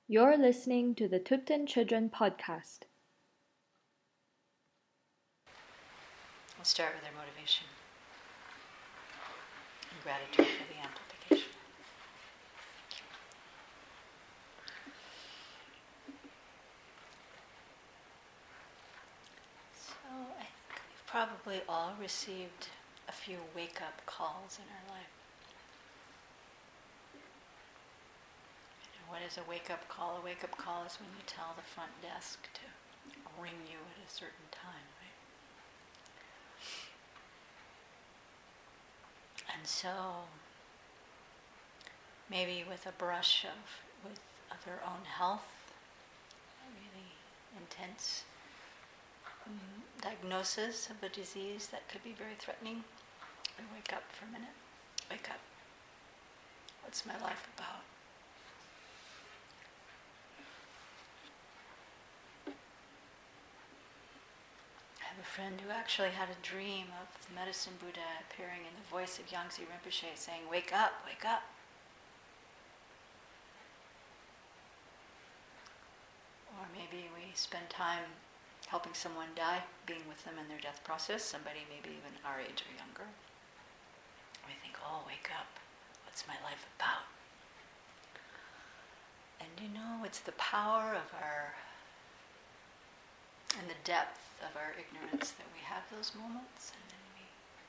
You're listening to the Tuten Children Podcast. We'll start with our motivation and gratitude for the amplification. So I think we've probably all received a few wake-up calls in our life. What is a wake-up call? A wake-up call is when you tell the front desk to ring you at a certain time, right? And so, maybe with a brush of your own health, a really intense diagnosis of a disease that could be very threatening, we wake up for a minute. Wake up. What's my life about? I have a friend who actually had a dream of the medicine Buddha appearing in the voice of Yangtze Rinpoche saying, "Wake up, wake up." Or maybe we spend time helping someone die, being with them in their death process, somebody maybe even our age or younger. We think, oh, wake up, what's my life about? And it's the power of and the depth of our ignorance that we have those moments and then we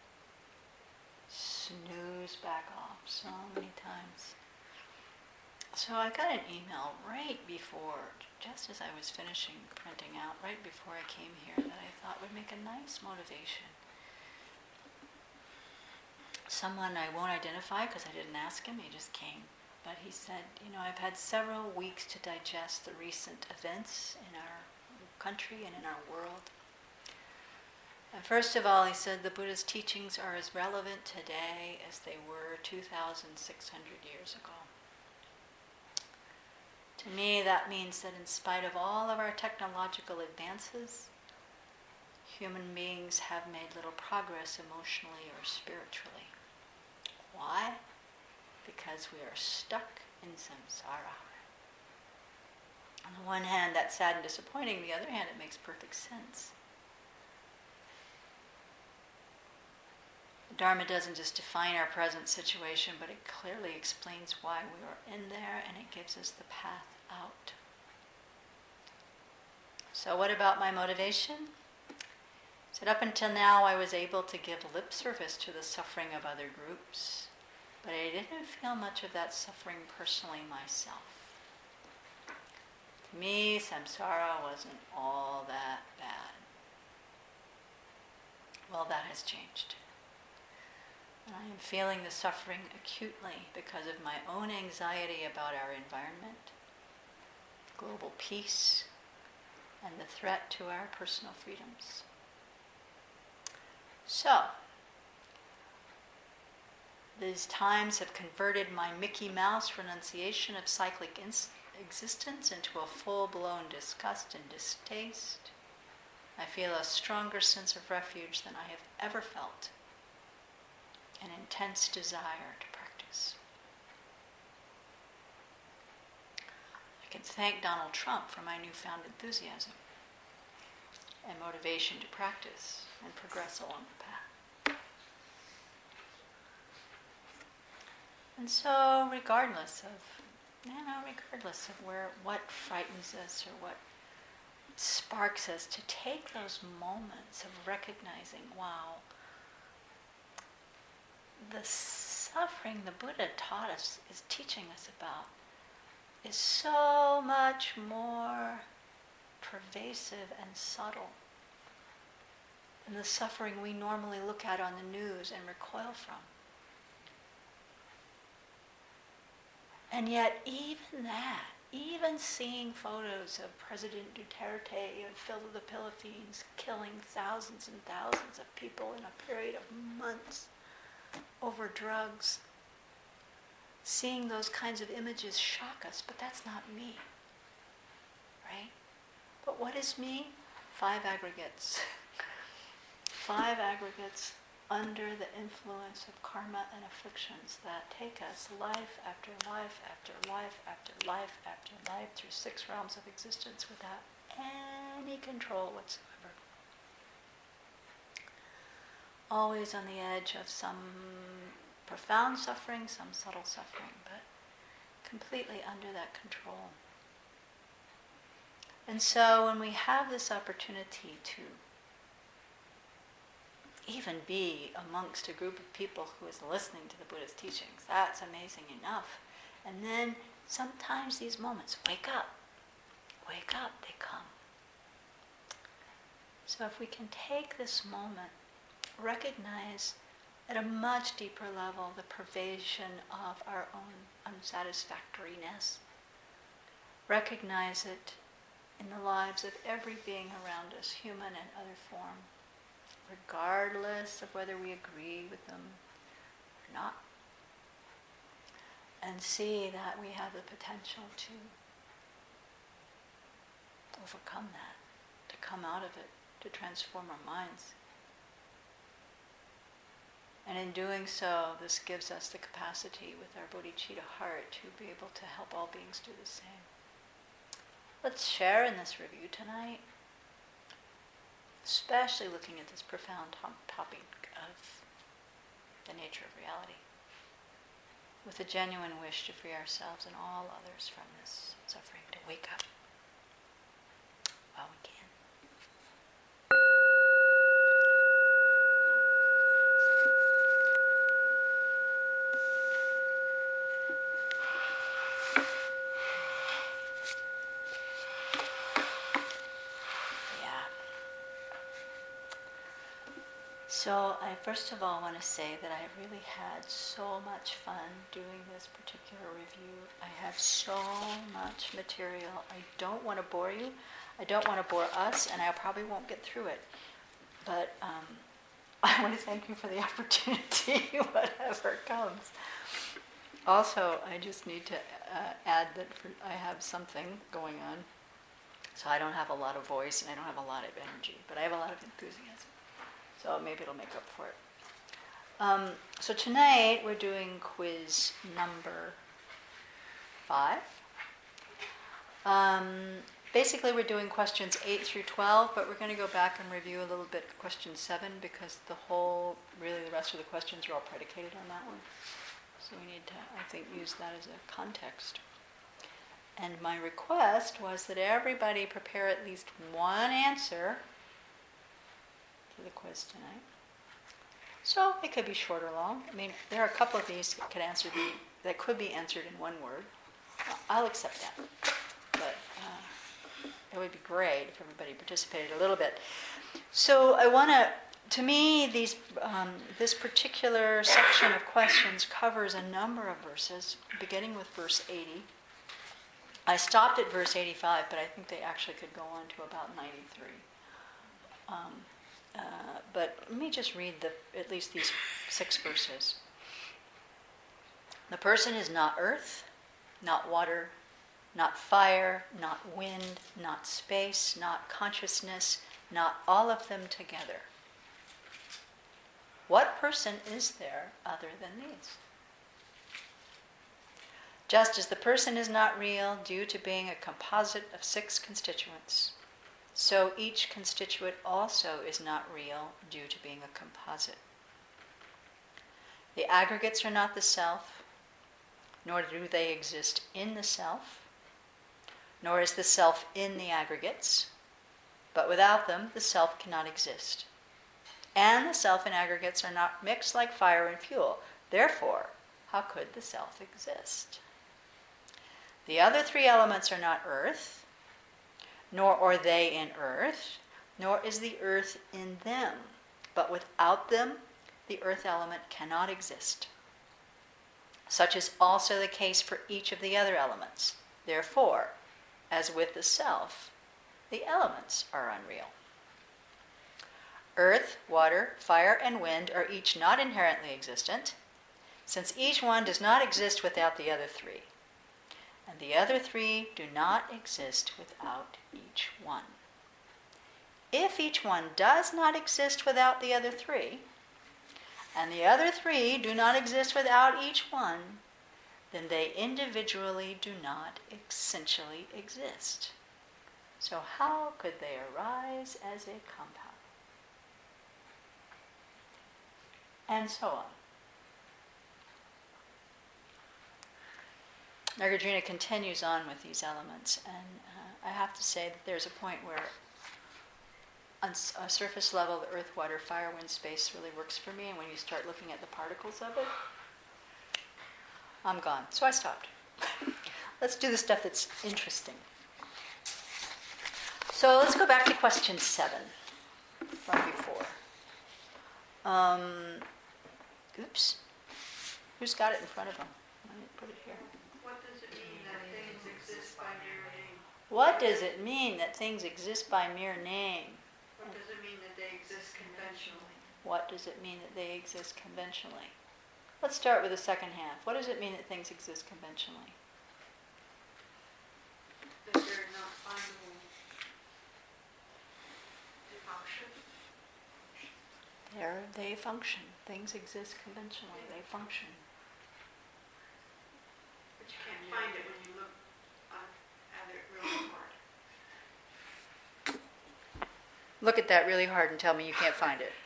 snooze back off so many times. So I got an email right before, just as I was finishing printing out, right before I came here, that I thought would make a nice motivation. Someone I won't identify because I didn't ask him, he just came. But he said, I've had several weeks to digest the recent events in our country and in our world. And first of all, he said the Buddha's teachings are as relevant today as they were 2,600 years ago. To me, that means that in spite of all of our technological advances, human beings have made little progress emotionally or spiritually. Why? Because we are stuck in samsara. On the one hand, that's sad and disappointing. On the other hand, it makes perfect sense. The Dharma doesn't just define our present situation, but it clearly explains why we are in there, and it gives us the path out. So what about my motivation? He said, up until now, I was able to give lip service to the suffering of other groups, but I didn't feel much of that suffering personally myself. To me, samsara wasn't all that bad. Well, that has changed. I am feeling the suffering acutely because of my own anxiety about our environment, global peace, and the threat to our personal freedoms. So, these times have converted my Mickey Mouse renunciation of cyclic existence into a full-blown disgust and distaste. I feel a stronger sense of refuge than I have ever felt. An intense desire to practice. I can thank Donald Trump for my newfound enthusiasm and motivation to practice and progress along the path. And so, regardless of what frightens us or what sparks us, to take those moments of recognizing, wow, the suffering the Buddha taught us, is teaching us about, is so much more pervasive and subtle than the suffering we normally look at on the news and recoil from. And yet even seeing photos of President Duterte of the Philippines killing thousands and thousands of people in a period of months over drugs, seeing those kinds of images shock us, but that's not me, right? But what is me? 5 aggregates. 5 aggregates under the influence of karma and afflictions that take us life after life after life after life after life through 6 realms of existence without any control whatsoever. Always on the edge of some profound suffering, some subtle suffering, but completely under that control. And so when we have this opportunity to even be amongst a group of people who is listening to the Buddha's teachings, that's amazing enough. And then sometimes these moments, wake up, they come. So if we can take this moment, recognize at a much deeper level the pervasion of our own unsatisfactoriness, recognize it in the lives of every being around us, human and other form, regardless of whether we agree with them or not. And see that we have the potential to overcome that, to come out of it, to transform our minds. And in doing so, this gives us the capacity with our bodhicitta heart to be able to help all beings do the same. Let's share in this review tonight, especially looking at this profound topic of the nature of reality, with a genuine wish to free ourselves and all others from this suffering, to wake up while we can. So I first of all want to say that I really had so much fun doing this particular review. I have so much material. I don't want to bore you. I don't want to bore us, and I probably won't get through it. But I want to thank you for the opportunity, whatever comes. Also, I just need to add that I have something going on. So I don't have a lot of voice, and I don't have a lot of energy, but I have a lot of enthusiasm. So maybe it'll make up for it. So tonight we're doing quiz number 5. Basically we're doing questions 8 through 12, but we're going to go back and review a little bit question 7 because the rest of the questions are all predicated on that one. So we need to, I think, use that as a context. And my request was that everybody prepare at least one answer to the quiz tonight. So it could be short or long. I mean, there are a couple of these that could be answered in one word. I'll accept that. But it would be great if everybody participated a little bit. So I want to me, this particular section of questions covers a number of verses, beginning with verse 80. I stopped at verse 85, but I think they actually could go on to about 93. But let me just read at least these 6 verses. The person is not earth, not water, not fire, not wind, not space, not consciousness, not all of them together. What person is there other than these? Just as the person is not real due to being a composite of 6 constituents, so each constituent also is not real due to being a composite. The aggregates are not the self, nor do they exist in the self, nor is the self in the aggregates, but without them the self cannot exist. And the self and aggregates are not mixed like fire and fuel. Therefore, how could the self exist? The other 3 elements are not earth, nor are they in earth, nor is the earth in them. But without them, the earth element cannot exist. Such is also the case for each of the other elements. Therefore, as with the self, the elements are unreal. Earth, water, fire, and wind are each not inherently existent, since each one does not exist without the other 3. And the other 3 do not exist without each one. If each one does not exist without the other 3, and the other three do not exist without each one, then they individually do not essentially exist. So how could they arise as a compound? And so on. Nagarjuna continues on with these elements, and I have to say that there's a point where on a surface level, the earth, water, fire, wind, space really works for me, and when you start looking at the particles of it, I'm gone. So I stopped. Let's do the stuff that's interesting. So let's go back to question 7 from before. Oops. Who's got it in front of them? Let me put it here. What does it mean that things exist by mere name? What does it mean that things exist by mere name? What does it mean that they exist conventionally? What does it mean that they exist conventionally? Let's start with the second half. What does it mean that things exist conventionally? That they're not findable to function? There they function. Things exist conventionally. They function. But you can't find it when you look at it really hard. Look at that really hard and tell me you can't find it.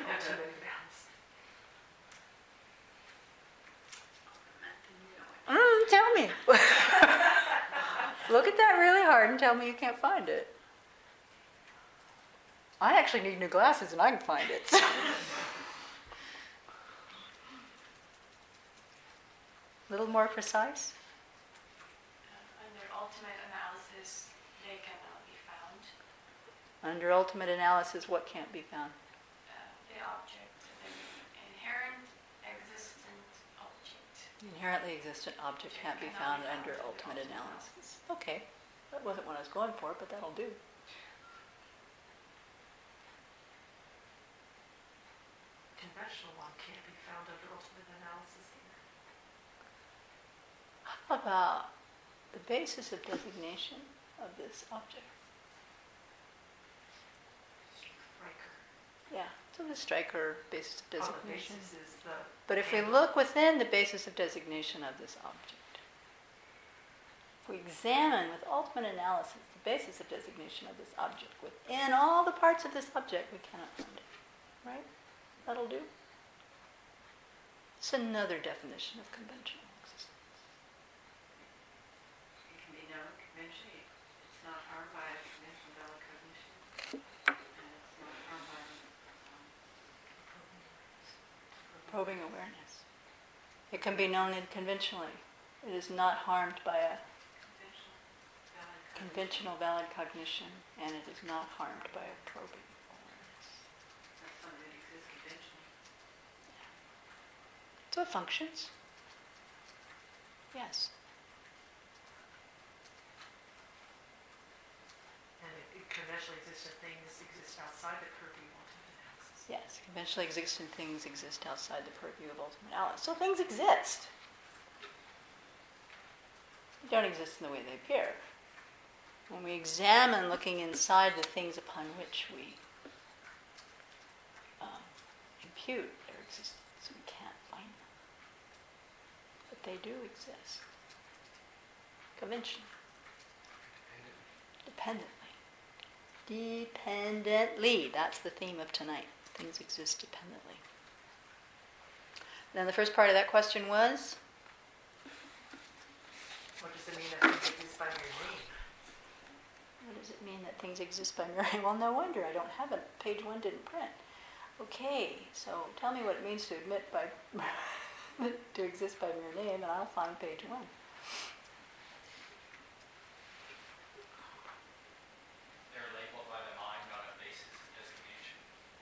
Tell me. Look at that really hard and tell me you can't find it. I actually need new glasses and I can find it. A little more precise. Under ultimate analysis, they cannot be found. Under ultimate analysis, what can't be found? The object, the inherent existent object. The inherently existent object can't be found under ultimate analysis. Okay, that wasn't what I was going for, but that'll do. Conventional one can't be found under ultimate analysis either. How about the basis of designation of this object? Striker. Yeah, so the striker basis of The designation. basis is the But if we handle. look within the basis of designation of this object, if we examine with ultimate analysis the basis of designation of this object, within all the parts of this object, we cannot find it. Right? That'll do. It's another definition of conventional existence. It can be known conventionally. It's not harmed by conventional valid cognition. And it's not harmed by Probing awareness. It can be known conventionally. It is not harmed by a conventional valid cognition, and it is not harmed by a probing awareness. That's something that exists conventionally. So it functions. Yes. And it conventionally existent things exist outside the purview of ultimate analysis. Yes, conventionally existent things exist outside the purview of ultimate analysis. So things exist. They don't exist in the way they appear. When we examine looking inside the things upon which we impute their existence, we can't find them. But they do exist. Conventionally. Dependently. Dependently. That's the theme of tonight. Things exist dependently. Then the first part of that question was? What does it mean that things exist by mere name? What does it mean that things exist by mere name? Well, no wonder. I don't have it. Page 1 didn't print. Okay, so tell me what it means to admit by to exist by mere name, and I'll find page 1. They're labeled by the mind on a basis of designation.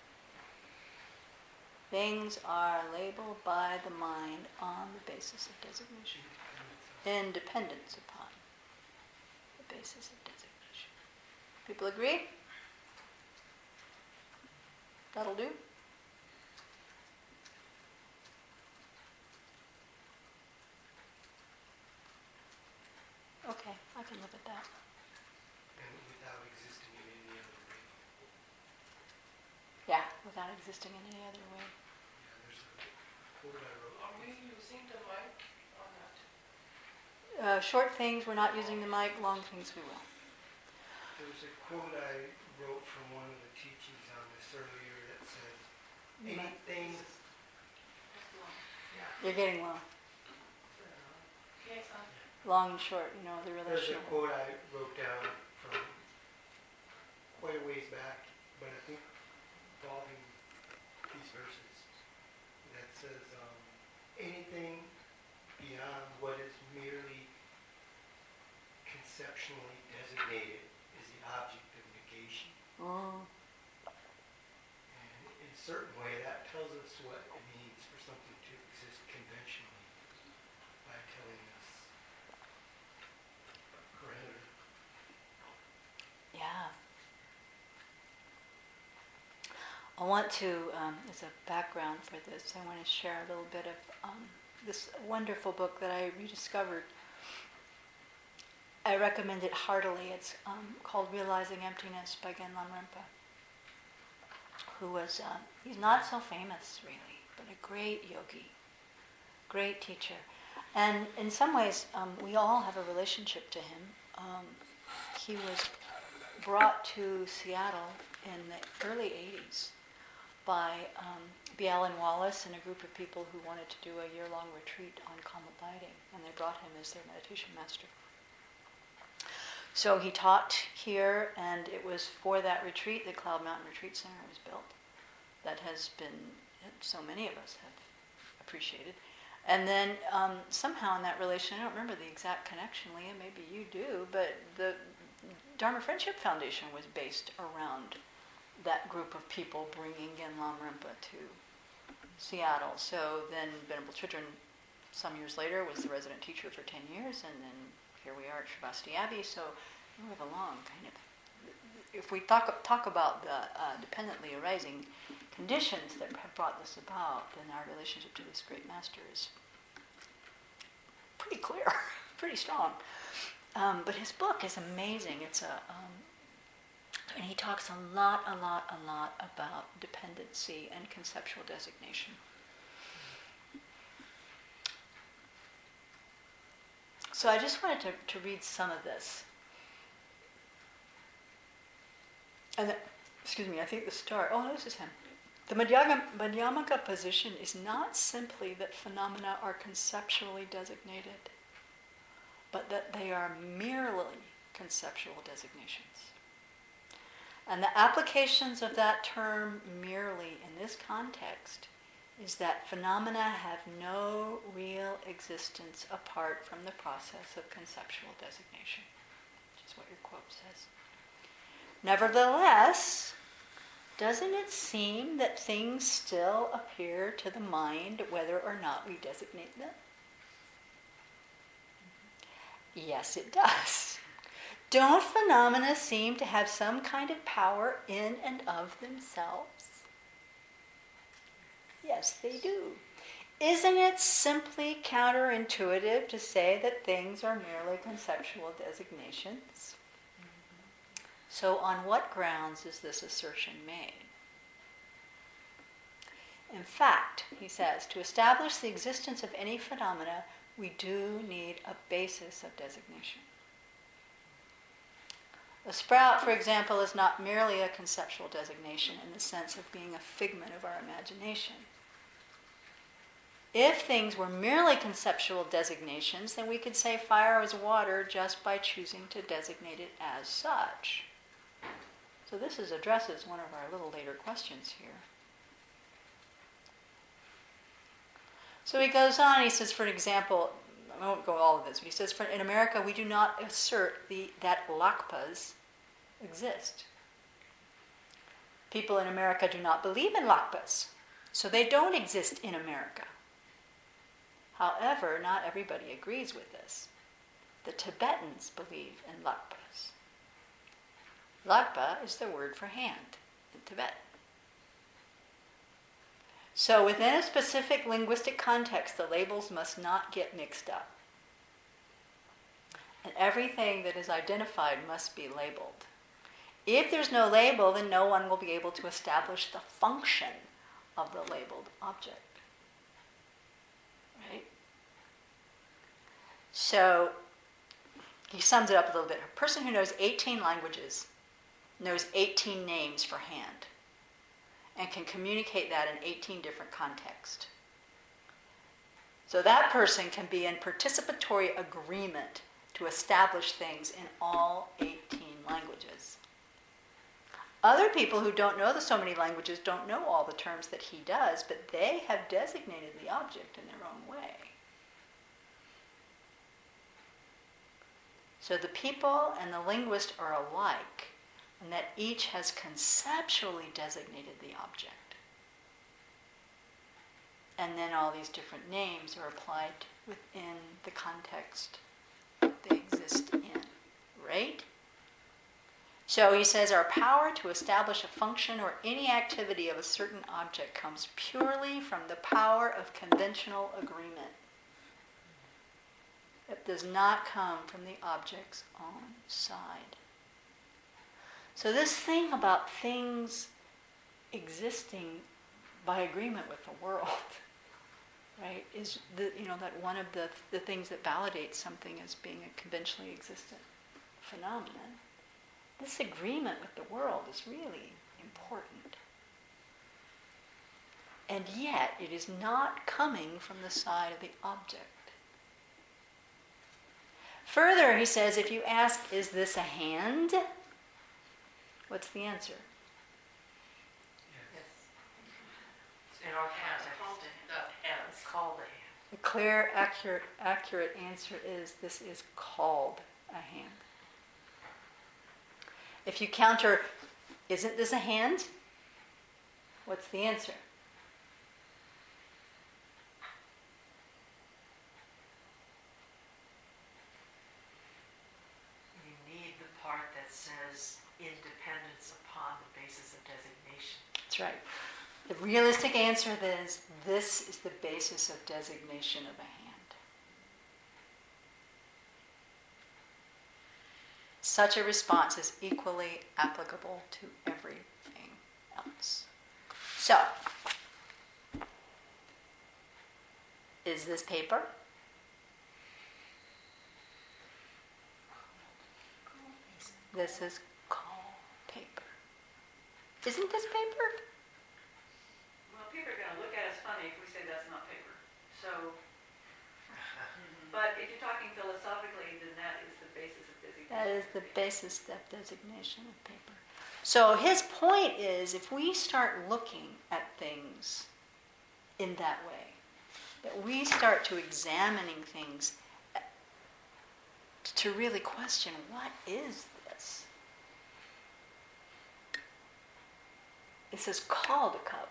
Things are labeled by the mind on the basis of designation. Independence upon the basis of designation. People agree? That'll do? Okay, I can live at that. And without existing in any other way. Yeah, without existing in any other way. Yeah, there's a quote I wrote. Are we using the mic or not? Short things, we're not using the mic. Long things, we will. There was a quote I wrote from one of the teachings on this earlier that said, anything, You're getting long. Okay, so Long and short, the there's a relational. quote I wrote down from quite a ways back, but I think involving these verses, that says, anything beyond what is merely conceptually designated is the object of negation. Oh, And in a certain way, that tells us what it means for something to exist conventionally by telling us a parameter. yeah. I want to, as a background for this, I want to share a little bit of this wonderful book that I rediscovered. I recommend it heartily. It's called Realizing Emptiness by Genlam Rinpa, who was, he's not so famous really, but a great yogi, great teacher. And in some ways, we all have a relationship to him. He was brought to Seattle in the early 80s by B. Alan Wallace and a group of people who wanted to do a year-long retreat on calm abiding, and they brought him as their meditation master. So he taught here, and it was for that retreat that Cloud Mountain Retreat Center was built. That has been, so many of us have appreciated. And then somehow in that relation, I don't remember the exact connection, Leah, maybe you do, but the Dharma Friendship Foundation was based around that group of people bringing Genlam Rinpa to Seattle. So then Venerable Chödrön, some years later, was the resident teacher for 10 years, and then here we are at Shrivasti Abbey. So we have a long kind of, if we talk about the dependently arising conditions that have brought this about, then our relationship to this great master is pretty clear, pretty strong. But his book is amazing. It's and he talks a lot about dependency and conceptual designation. So I just wanted to read some of this. And I think the start, this is him. The Madhyamaka position is not simply that phenomena are conceptually designated, but that they are merely conceptual designations. And the applications of that term merely in this context is that phenomena have no real existence apart from the process of conceptual designation, which is what your quote says. Nevertheless, doesn't it seem that things still appear to the mind whether or not we designate them? Yes, it does. Don't phenomena seem to have some kind of power in and of themselves? Yes, they do. Isn't it simply counterintuitive to say that things are merely conceptual designations? So on what grounds is this assertion made? In fact, he says, to establish the existence of any phenomena, we do need a basis of designation. A sprout, for example, is not merely a conceptual designation in the sense of being a figment of our imagination. If things were merely conceptual designations, then we could say fire is water just by choosing to designate it as such. So this addresses one of our little later questions here. So he goes on, he says, for example, I won't go all of this, but he says, in America, we do not assert that lakpas exist. People in America do not believe in lakpas, so they don't exist in America. However, not everybody agrees with this. The Tibetans believe in lakpas. Lakpa is the word for hand in Tibet. So within a specific linguistic context, the labels must not get mixed up. And everything that is identified must be labeled. If there's no label, then no one will be able to establish the function of the labeled object. So he sums it up a little bit. A person who knows 18 languages knows 18 names for hand and can communicate that in 18 different contexts. So that person can be in participatory agreement to establish things in all 18 languages. Other people who don't know so many languages don't know all the terms that he does, but they have designated the object in their own way. So the people and the linguist are alike, and that each has conceptually designated the object. And then all these different names are applied within the context they exist in, right? So he says, our power to establish a function or any activity of a certain object comes purely from the power of conventional agreement. It does not come from the object's own side. So this thing about things existing by agreement with the world, right, is that one of the things that validates something as being a conventionally existent phenomenon. This agreement with the world is really important. And yet, it is not coming from the side of the object. Further, he says, if you ask, is this a hand? What's the answer? Yes. In our context, it's called a hand. The clear, accurate answer is this is called a hand. If you counter, isn't this a hand? What's the answer? You need the part that says independence upon the basis of designation. That's right. The realistic answer is this is the basis of designation of a hand. Such a response is equally applicable to everything else. So, is this paper? This is called paper. Isn't this paper? Well, people are going to look at us funny if we say that's not paper. So, but if you're talking philosophically, then that is the basis of designation. That is the basis of designation of paper. So his point is, if we start looking at things in that way, that we start to examining things to really question, what is this? It says called a cup.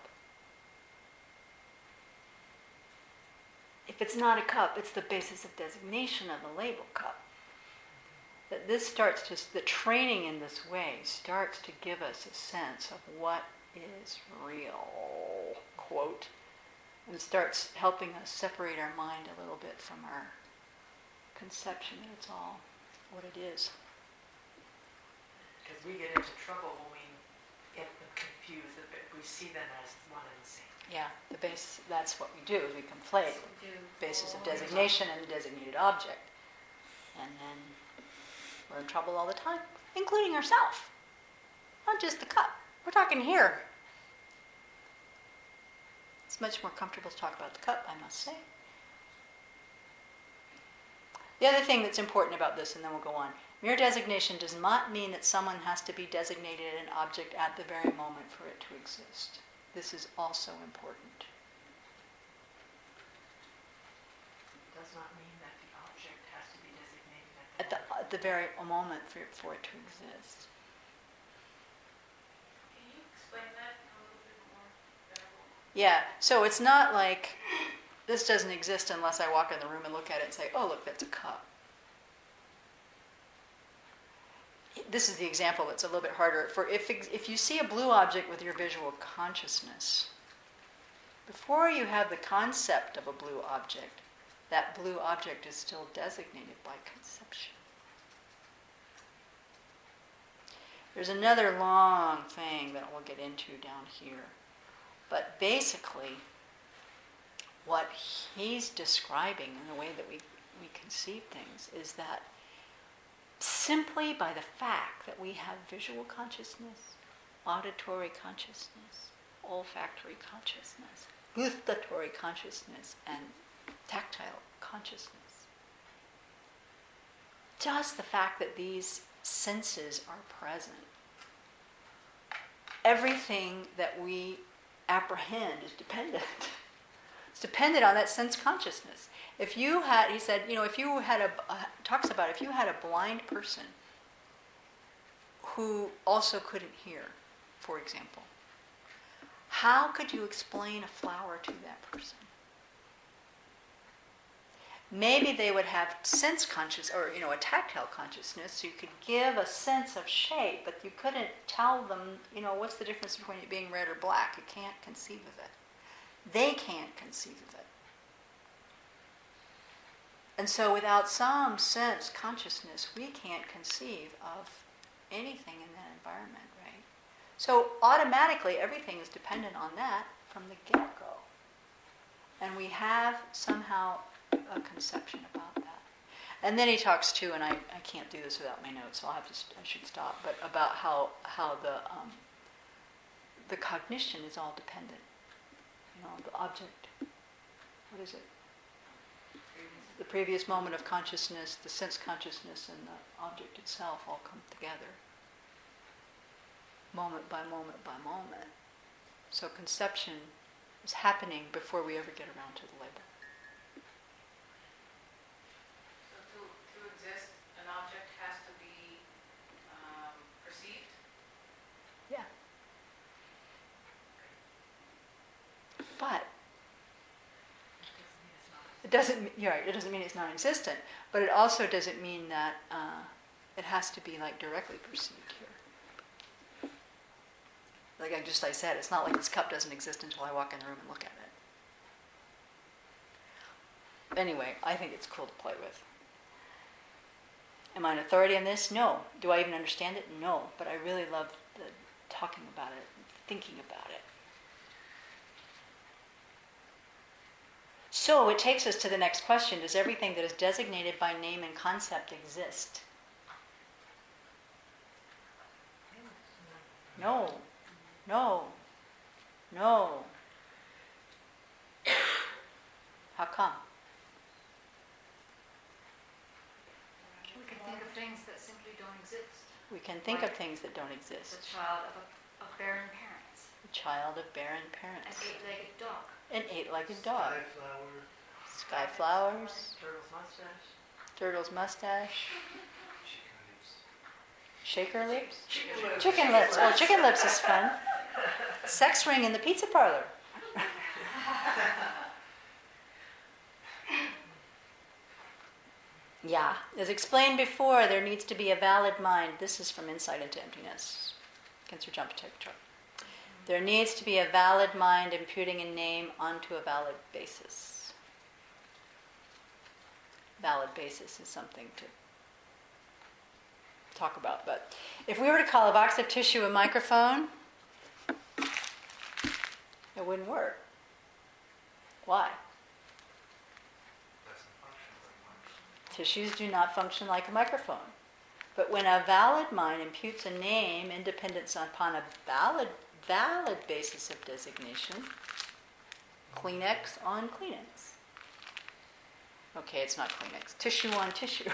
If it's not a cup, it's the basis of designation of the label cup. That this starts to, the training in this way starts to give us a sense of what is real, quote, and starts helping us separate our mind a little bit from our conception that it's all what it is. Because we get into trouble when we get them confused. We see them as one and the same. Yeah, the base, that's what we do, is we conflate basis of designation and the designated object. And then we're in trouble all the time, including ourselves. Not just the cup. We're talking here. It's much more comfortable to talk about the cup, I must say. The other thing that's important about this, and then we'll go on, mere designation does not mean that someone has to be designated an object at the very moment for it to exist. This is also important. Does not mean that the object has to be designated At the very moment for it to exist. Can you explain that a little bit more better? Yeah, so it's not like this doesn't exist unless I walk in the room and look at it and say, oh, look, that's a cup. This is the example that's a little bit harder. For if you see a blue object with your visual consciousness, before you have the concept of a blue object, that blue object is still designated by conception. There's another long thing that we'll get into down here. But basically, what he's describing in the way that we we conceive things is that simply by the fact that we have visual consciousness, auditory consciousness, olfactory consciousness, gustatory consciousness, and tactile consciousness, just the fact that these senses are present, everything that we apprehend is dependent. It's dependent on that sense consciousness. If you had, he said, if you had talks about if you had a blind person who also couldn't hear, for example, how could you explain a flower to that person? Maybe they would have sense conscious, or a tactile consciousness, so you could give a sense of shape, but you couldn't tell them, what's the difference between it being red or black. You can't conceive of it. They can't conceive of it. And so without some sense consciousness, we can't conceive of anything in that environment, right? So automatically everything is dependent on that from the get-go. And we have somehow a conception about that. And then he talks too, and I can't do this without my notes, so I should stop, but about how the cognition is all dependent. The object. What is it? The previous moment of consciousness, the sense consciousness, and the object itself all come together. Moment by moment by moment. So conception is happening before we ever get around to the label. So to exist, an object has to be perceived? Yeah. But it doesn't mean it's non-existent, but it also doesn't mean that it has to be directly perceived here. Like I said, it's not like this cup doesn't exist until I walk in the room and look at it. Anyway, I think it's cool to play with. Am I an authority on this? No. Do I even understand it? No. But I really love talking about it, thinking about it. So it takes us to the next question. Does everything that is designated by name and concept exist? No. No. No. How come? We can think of things that simply don't exist. We can think of things that don't exist. The child of barren parents. The child of barren An parents. eight-legged dog. An eight-legged dog. Skyflower. Sky flowers. Turtle's mustache. Turtle's mustache. Chicken Shaker lips. lips? Chicken lips. Chicken lips. Oh, chicken lips is fun. Sex ring in the pizza parlor. Yeah. As explained before, there needs to be a valid mind. This is from Insight into Emptiness. Cancer Jump Chart. There needs to be a valid mind imputing a name onto a valid basis. Valid basis is something to talk about. But if we were to call a box of tissue a microphone, it wouldn't work. Why? Tissues do not function like a microphone. But when a valid mind imputes a name independent upon a valid basis of designation, Kleenex on Kleenex. Okay, it's not Kleenex. Tissue on tissue.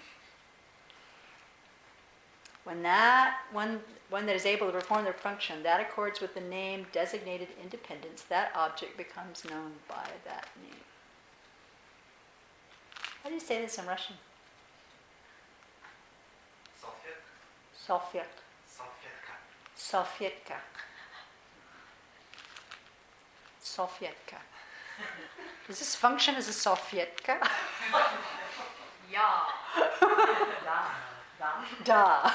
When that one that is able to perform their function, that accords with the name designated independence, that object becomes known by that name. How do you say this in Russian? Salfet. Salfetka. Salfetka. Does this function as a salfetka? Yeah. Da.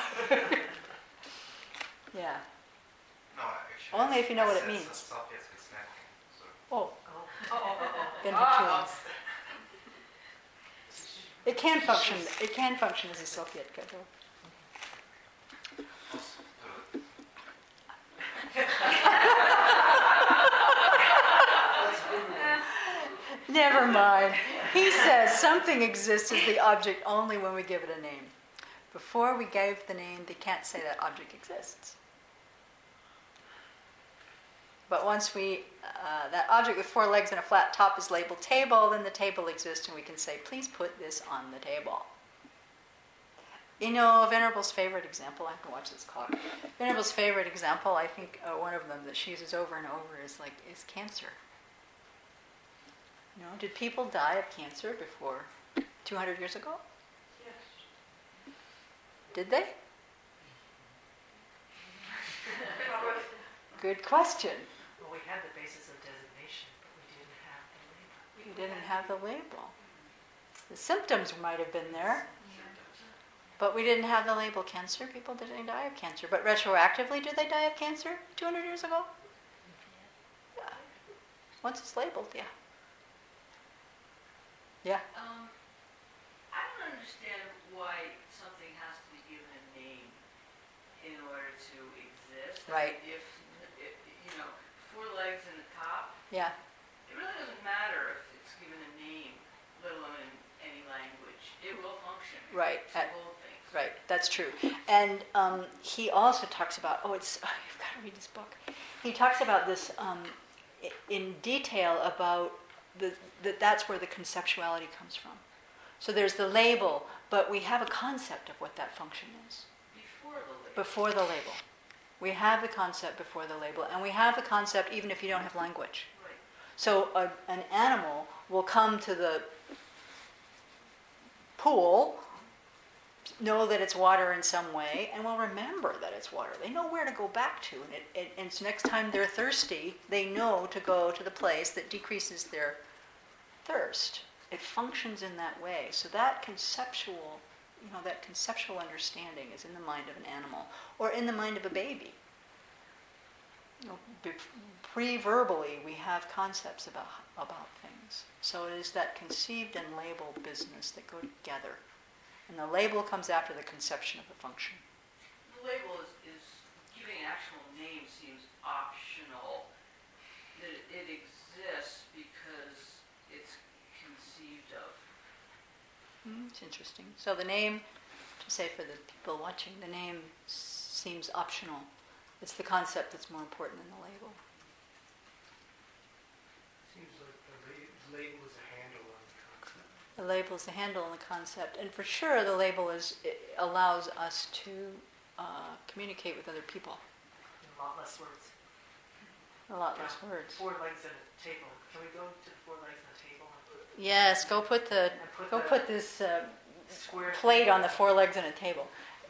Yeah. No, actually. Only if you know what it says means. Salfettes with napkin. So Oh, Oh. been between. It can function. It can function as a salfetka, though. Never mind. He says something exists as the object only when we give it a name. Before we gave the name, they can't say that object exists. But once that object with 4 legs and a flat top is labeled table, then the table exists and we can say, please put this on the table. You know, Venerable's favorite example, I have to watch this clock. Venerable's favorite example, I think one of them that she uses over and over is cancer. You know, did people die of cancer before 200 years ago? Yes. Did they? Good question. Well, we had the basis of designation, but we didn't have the label. You didn't have the label. The symptoms might have been there, but we didn't have the label cancer. People didn't die of cancer. But retroactively, did they die of cancer 200 years ago? Yeah. Once it's labeled, yeah. Yeah. I don't understand why something has to be given a name in order to exist. Right. If 4 legs and a top, Yeah. it really doesn't matter if it's given a name, let alone in any language. It will function. Right. To hold things. Right, that's true. And he also talks about, you've got to read this book. He talks about this in detail about that's where the conceptuality comes from. So there's the label, but we have a concept of what that function is. Before the label. We have the concept before the label, and we have the concept even if you don't have language. Right. So an animal will come to the pool, know that it's water in some way, and will remember that it's water. They know where to go back to, and so next time they're thirsty, they know to go to the place that decreases their thirst. It functions in that way. So that conceptual understanding is in the mind of an animal, or in the mind of a baby. Pre-verbally, we have concepts about things. So it is that conceived and labeled business that go together. And the label comes after the conception of the function. The label is giving an actual name seems optional. That it exists because it's conceived of. It's interesting. So the name, to say for the people watching, the name seems optional. It's the concept that's more important than the label. Seems like the label is a handle on the concept. The label is the handle on the concept, and for sure the label it allows us to communicate with other people. A lot less words. A lot less words. 4 legs and a table. Can we go to 4 legs and a table? Yes, go put this Square plate on the 4 legs and a table.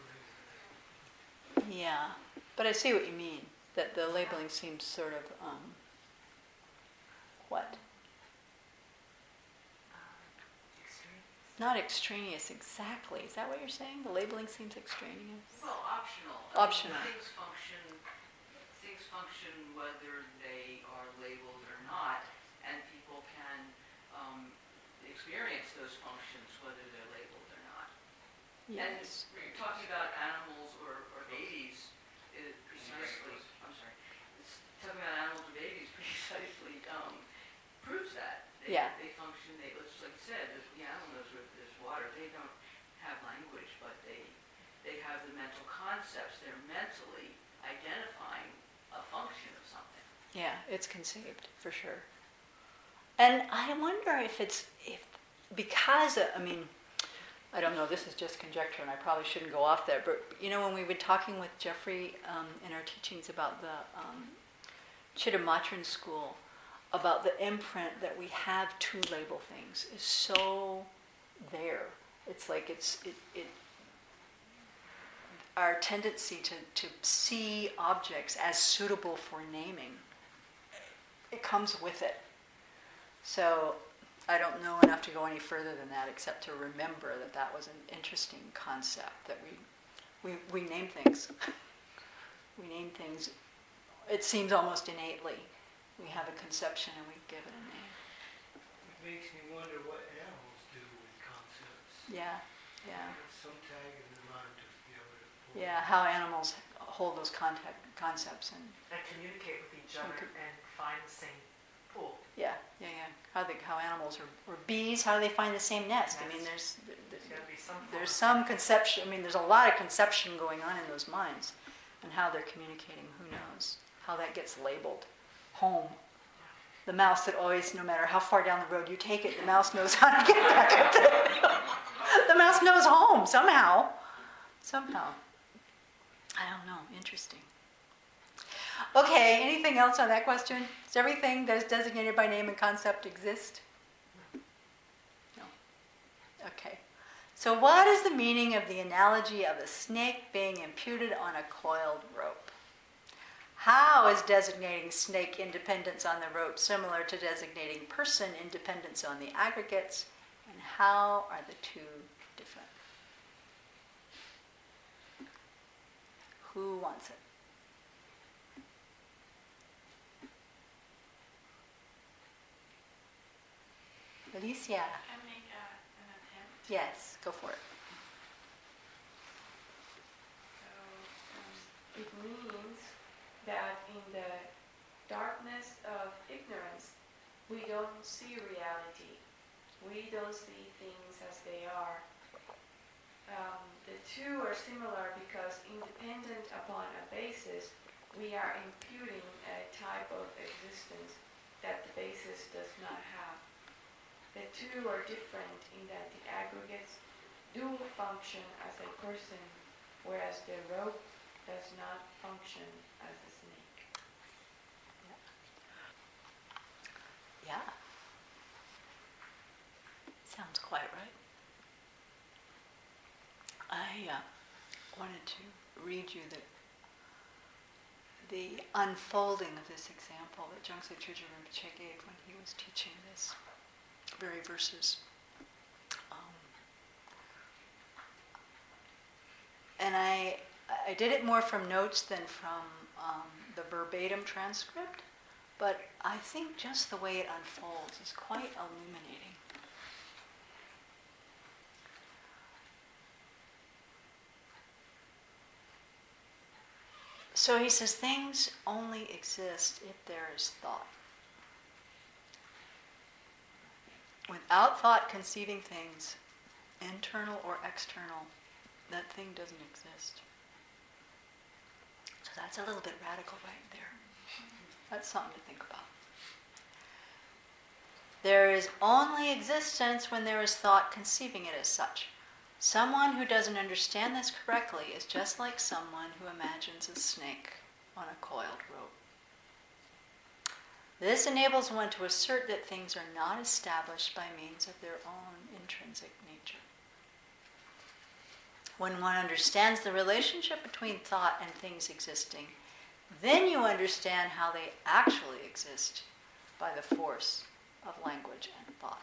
Yeah, but I see what you mean. That the labeling seems sort of what? Extreme. Not extraneous exactly. Is that what you're saying? The labeling seems extraneous. Well, optional. Optional. Things function whether they are labeled or not, and people can experience those functions whether they're labeled or not. And Yes. when you're talking about animals or babies, it precisely, talking about animals or babies precisely proves that. They function, just like you said, the animal knows where there's water. They don't have language, but they have the mental concepts. They're mentally identifying a function of something. Yeah, it's conceived for sure. And I wonder if because I don't know. This is just conjecture, and I probably shouldn't go off there. But when we've been talking with Jeffrey in our teachings about the Chittamatra school, about the imprint that we have to label things is so there. It's like our tendency to see objects as suitable for naming. It comes with it. So I don't know enough to go any further than that, except to remember that was an interesting concept, that we name things. We name things, it seems almost innately. We have a conception and we give it a name. It makes me wonder what animals do with concepts. Yeah. There's some tag in the mind to be able to pull. Yeah, how animals hold those concepts and And communicate with each other and find the same pool. Yeah. How animals or bees, how do they find the same nest? I mean, There's got to be some form there's of- some conception. I mean, there's a lot of conception going on in those minds, and how they're communicating. Who knows how that gets labeled? Home. The mouse that always, no matter how far down the road you take it, the mouse knows how to get back at it. The mouse knows home somehow. I don't know. Interesting. Okay, anything else on that question? Does everything that is designated by name and concept exist? No. Okay. So what is the meaning of the analogy of a snake being imputed on a coiled rope? How is designating snake independence on the rope similar to designating person independence on the aggregates? And how are the two different? Who wants it? Alicia. Can I make an attempt? Yes, go for it. So it means that in the darkness of ignorance, we don't see reality. We don't see things as they are. The two are similar because independent upon a basis, we are imputing a type of existence that the basis does not have. The two are different in that the aggregates do function as a person, whereas the rope does not function as a snake. Yeah. Sounds quite right. I wanted to read you the unfolding of this example that Jungse Trungpa Rinpoche gave when he was teaching this very verses. And I did it more from notes than from the verbatim transcript, but I think just the way it unfolds is quite illuminating. So he says things only exist if there is thought. Without thought conceiving things, internal or external, that thing doesn't exist. So that's a little bit radical right there. That's something to think about. There is only existence when there is thought conceiving it as such. Someone who doesn't understand this correctly is just like someone who imagines a snake on a coiled rope. This enables one to assert that things are not established by means of their own intrinsic nature. When one understands the relationship between thought and things existing, then you understand how they actually exist by the force of language and thought.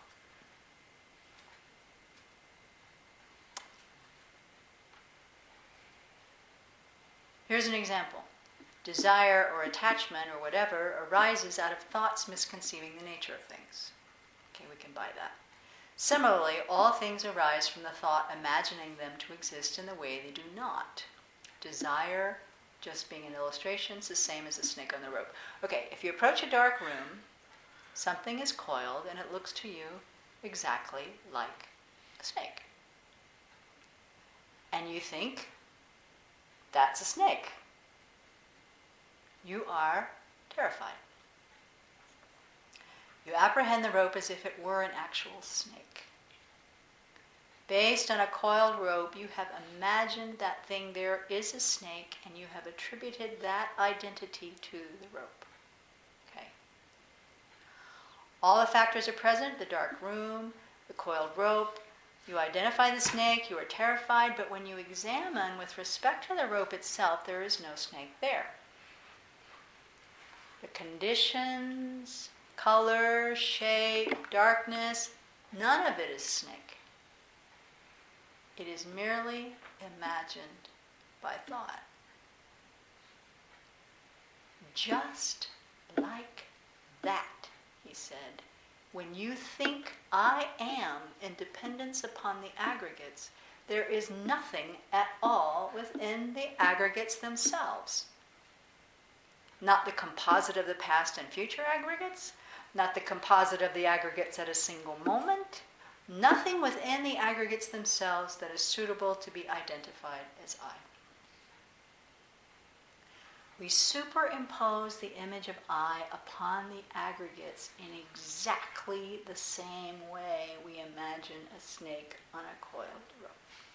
Here's an example. Desire or attachment or whatever arises out of thoughts misconceiving the nature of things. Okay, we can buy that. Similarly, all things arise from the thought imagining them to exist in the way they do not. Desire, just being an illustration, is the same as a snake on the rope. Okay, if you approach a dark room, something is coiled and it looks to you exactly like a snake. And you think, that's a snake. You are terrified. You apprehend the rope as if it were an actual snake. Based on a coiled rope, you have imagined that thing there is a snake, and you have attributed that identity to the rope. Okay. All the factors are present: the dark room, the coiled rope. You identify the snake, you are terrified, but when you examine with respect to the rope itself, there is no snake there. The conditions, color, shape, darkness, none of it is snake. It is merely imagined by thought. Just like that, he said, when you think I am in dependence upon the aggregates, there is nothing at all within the aggregates themselves. Not the composite of the past and future aggregates, not the composite of the aggregates at a single moment, nothing within the aggregates themselves that is suitable to be identified as I. We superimpose the image of I upon the aggregates in exactly the same way we imagine a snake on a coiled rope.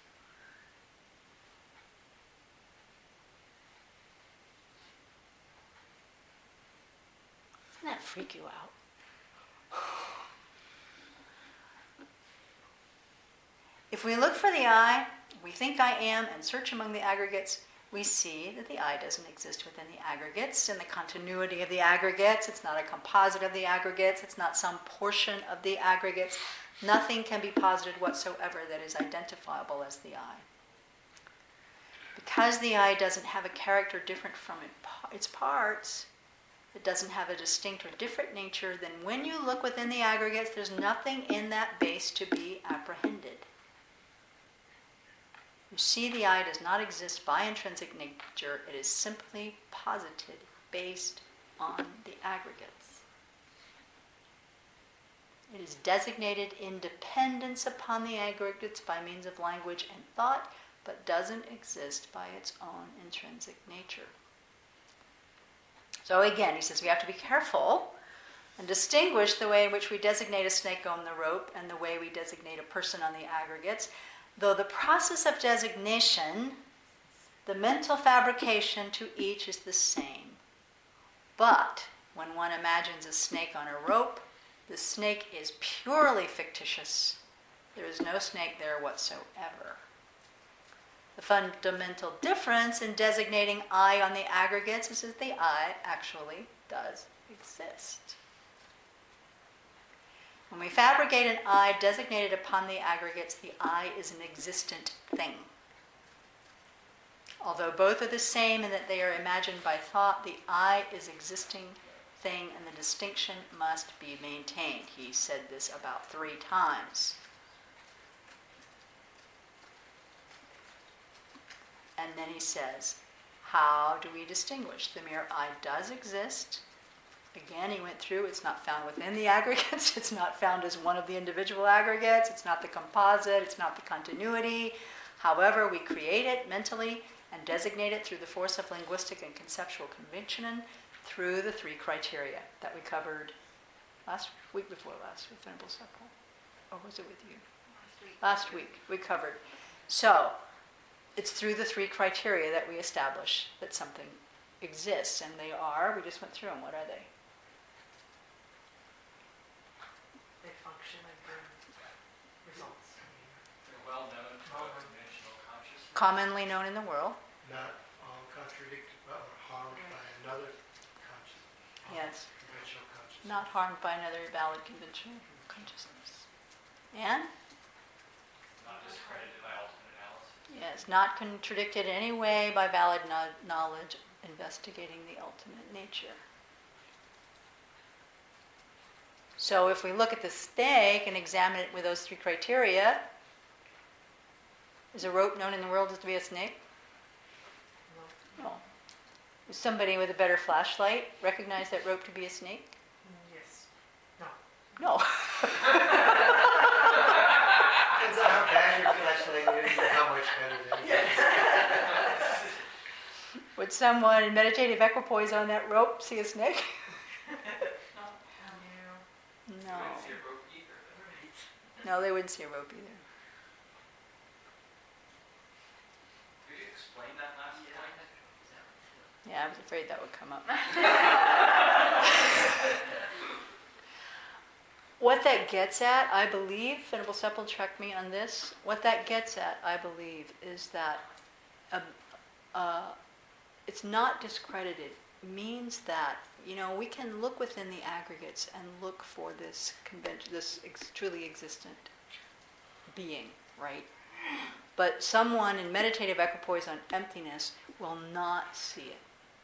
Doesn't that freak you out? If we look for the I, we think I am, and search among the aggregates, we see that the I doesn't exist within the aggregates, in the continuity of the aggregates. It's not a composite of the aggregates. It's not some portion of the aggregates. Nothing can be posited whatsoever that is identifiable as the I. Because the I doesn't have a character different from its parts, it doesn't have a distinct or different nature, then when you look within the aggregates, there's nothing in that base to be apprehended. You see, the I does not exist by intrinsic nature. It is simply posited based on the aggregates. It is designated in dependence upon the aggregates by means of language and thought, but doesn't exist by its own intrinsic nature. So again, he says we have to be careful and distinguish the way in which we designate a snake on the rope and the way we designate a person on the aggregates. Though the process of designation, the mental fabrication to each is the same. But when one imagines a snake on a rope, the snake is purely fictitious. There is no snake there whatsoever. The fundamental difference in designating I on the aggregates is that the I actually does exist. When we fabricate an I designated upon the aggregates, the I is an existent thing. Although both are the same in that they are imagined by thought, the I is existing thing and the distinction must be maintained. He said this about 3 times. And then he says, how do we distinguish? The mere I does exist. Again, he went through, it's not found within the aggregates, it's not found as one of the individual aggregates, it's not the composite, it's not the continuity. However, we create it mentally and designate it through the force of linguistic and conceptual convention through the 3 criteria that we covered week before last with Venerable Sepul. Or was it with you? Last week we covered. So, it's through the 3 criteria that we establish that something exists, and they are, we just went through them, what are they? They function like their results. They're well known to dimensional consciousness. Commonly known in the world. Not contradicted or harmed by another consciousness. Yes. Conventional consciousness. Not harmed by another valid conventional consciousness. And? Not discredited by ultimate analysis. Yes, not contradicted in any way by valid knowledge investigating the ultimate nature. So if we look at the snake and examine it with those 3 criteria, is a rope known in the world as to be a snake? No. Does somebody with a better flashlight recognize that rope to be a snake? Yes. No. No. Depends on how bad your flashlight is and how much better it is. Would someone in meditative equipoise on that rope see a snake? No. You wouldn't see a rope either. No, they wouldn't see a rope either. Could you explain that last point? Yeah, I was afraid that would come up. What that gets at, I believe, Venerable Sepul checked me on this, what that gets at, I believe, is that it's not discredited. It means that, we can look within the aggregates and look for this truly existent being, right? But someone in meditative equipoise on emptiness will not see it.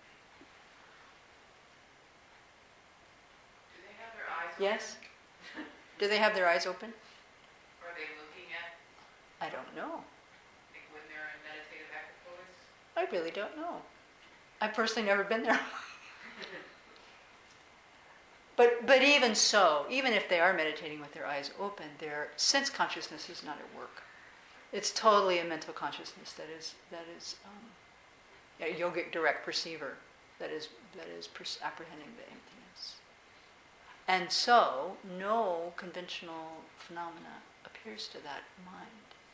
Do they have their eyes open? Yes? Do they have their eyes open? Are they looking at, I don't know. like, when they're in meditative equipoise? I really don't know. I've personally never been there. But even so, even if they are meditating with their eyes open, their sense consciousness is not at work. It's totally a mental consciousness that is a yogic direct perceiver that is apprehending the emptiness. And so, no conventional phenomena appears to that mind.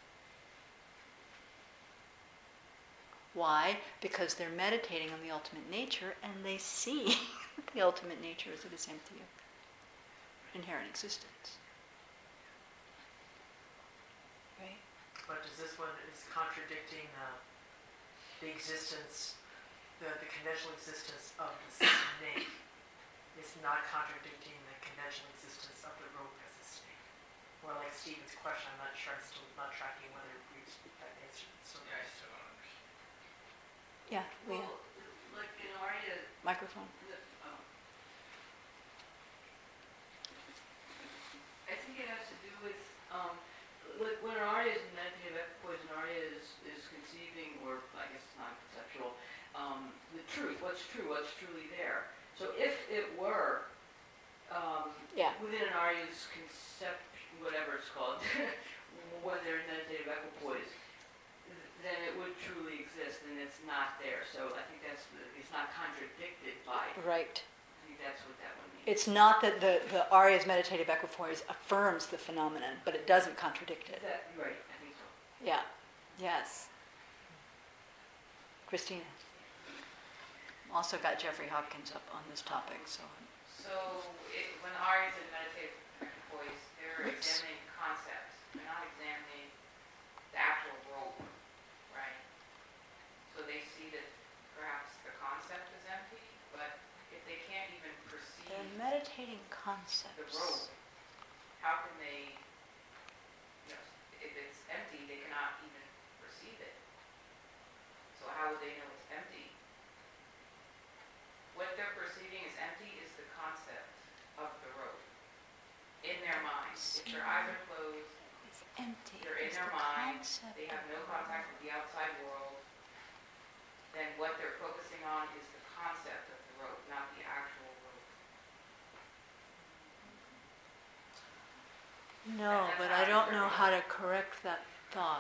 Why? Because they're meditating on the ultimate nature and they see the ultimate nature is that it's empty of inherent existence. Right? But does this one is contradicting the existence, the conventional existence of the snake? It's not contradicting the conventional existence of the rope as a snake. Or like Stephen's question, I'm not sure, I'm still not tracking whether we've that answered. So Yeah, I still don't understand. Yeah, Leah. Well, like in Arya, Microphone. I think it has to do with like when an Arya is in meditative equipoise, an Arya is conceiving, or I guess it's not conceptual, the truth, what's truly there. So if it were within an Arya's concept, whatever it's called, when they're in meditative equipoise, then it would truly exist, and it's not there. So I think it's not contradicted by it. Right. I think that's what that one means. It's not that the Arya's meditative equipoise affirms the phenomenon, but it doesn't contradict it. Is that right? I think so. Yeah. Yes. Christina. Also got Jeffrey Hopkins up on this topic, so. So when Arya's in meditative equipoise, they're examining concepts. They're not examining the actual role, right? So they see that perhaps the concept is empty, but if they can't even perceive They're meditating the concepts. role, how can they, if it's empty, they cannot even perceive it. So how would they know it's empty? What they're perceiving as empty is the concept of the road in their mind. If their eyes are closed, It's empty. they're in It's their the mind, concept they have of no contact with the outside world, then what they're focusing on is the concept of the road, not the actual road. No, but I don't know how to correct that thought.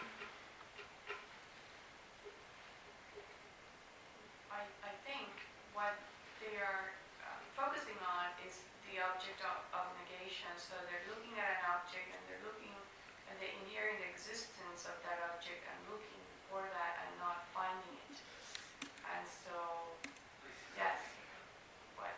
I think what they are focusing on is the object of negation. So they're looking at an object and they're looking at the inherent existence of that object and looking for that and not finding it. And so that's what.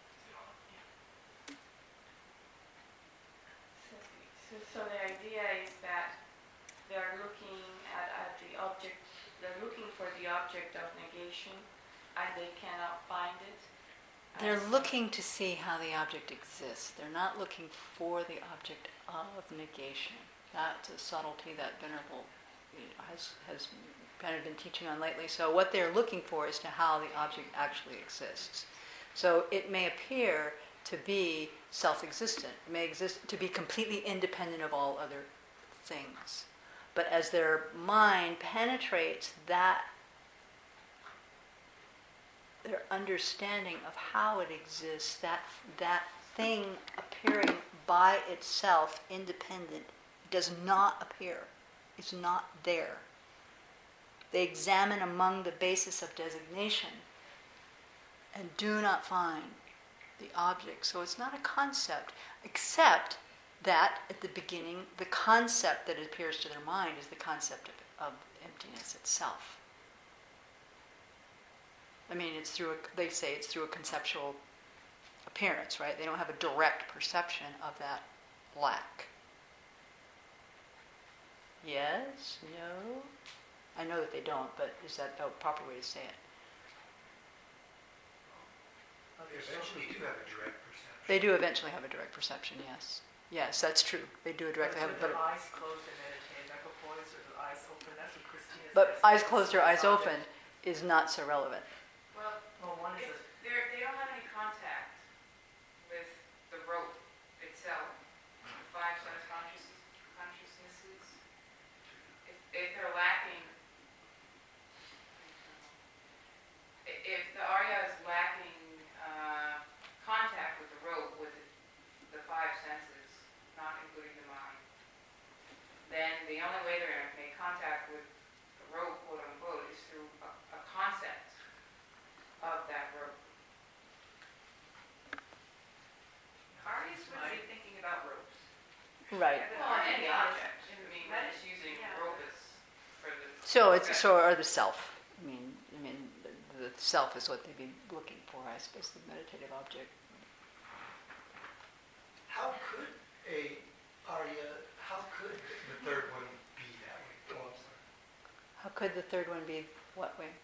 So the idea is that they're looking at the object, they're looking for the object of negation and they cannot find it. They're looking to see how the object exists. They're not looking for the object of negation. That's a subtlety that Venerable has kind of been teaching on lately. So what they're looking for is to how the object actually exists. So it may appear to be self-existent. It may exist to be completely independent of all other things. But as their mind penetrates that, their understanding of how it exists, that thing appearing by itself independent does not appear. It's not there. They examine among the basis of designation and do not find the object. So it's not a concept, except that at the beginning, the concept that appears to their mind is the concept of emptiness itself. I mean, they say it's through a conceptual appearance, right? They don't have a direct perception of that lack. Yes? No? I know that they don't, but is that a proper way to say it? They eventually do have a direct perception. They do eventually have a direct perception, yes. Yes, that's true. They do directly have it. With the eyes closed and meditative equipoise, or the eyes open, that's what Christina says. But eyes closed or eyes open is not so relevant. Well, One is if they don't have any contact with the rope itself, the five sense consciousnesses, if they're lacking, if the Arya is lacking contact with the rope, So or the self. I mean, the self is what they'd be looking for, I suppose, the meditative object. How could the third one be that way? Oh, I'm sorry. How could the third one be what way?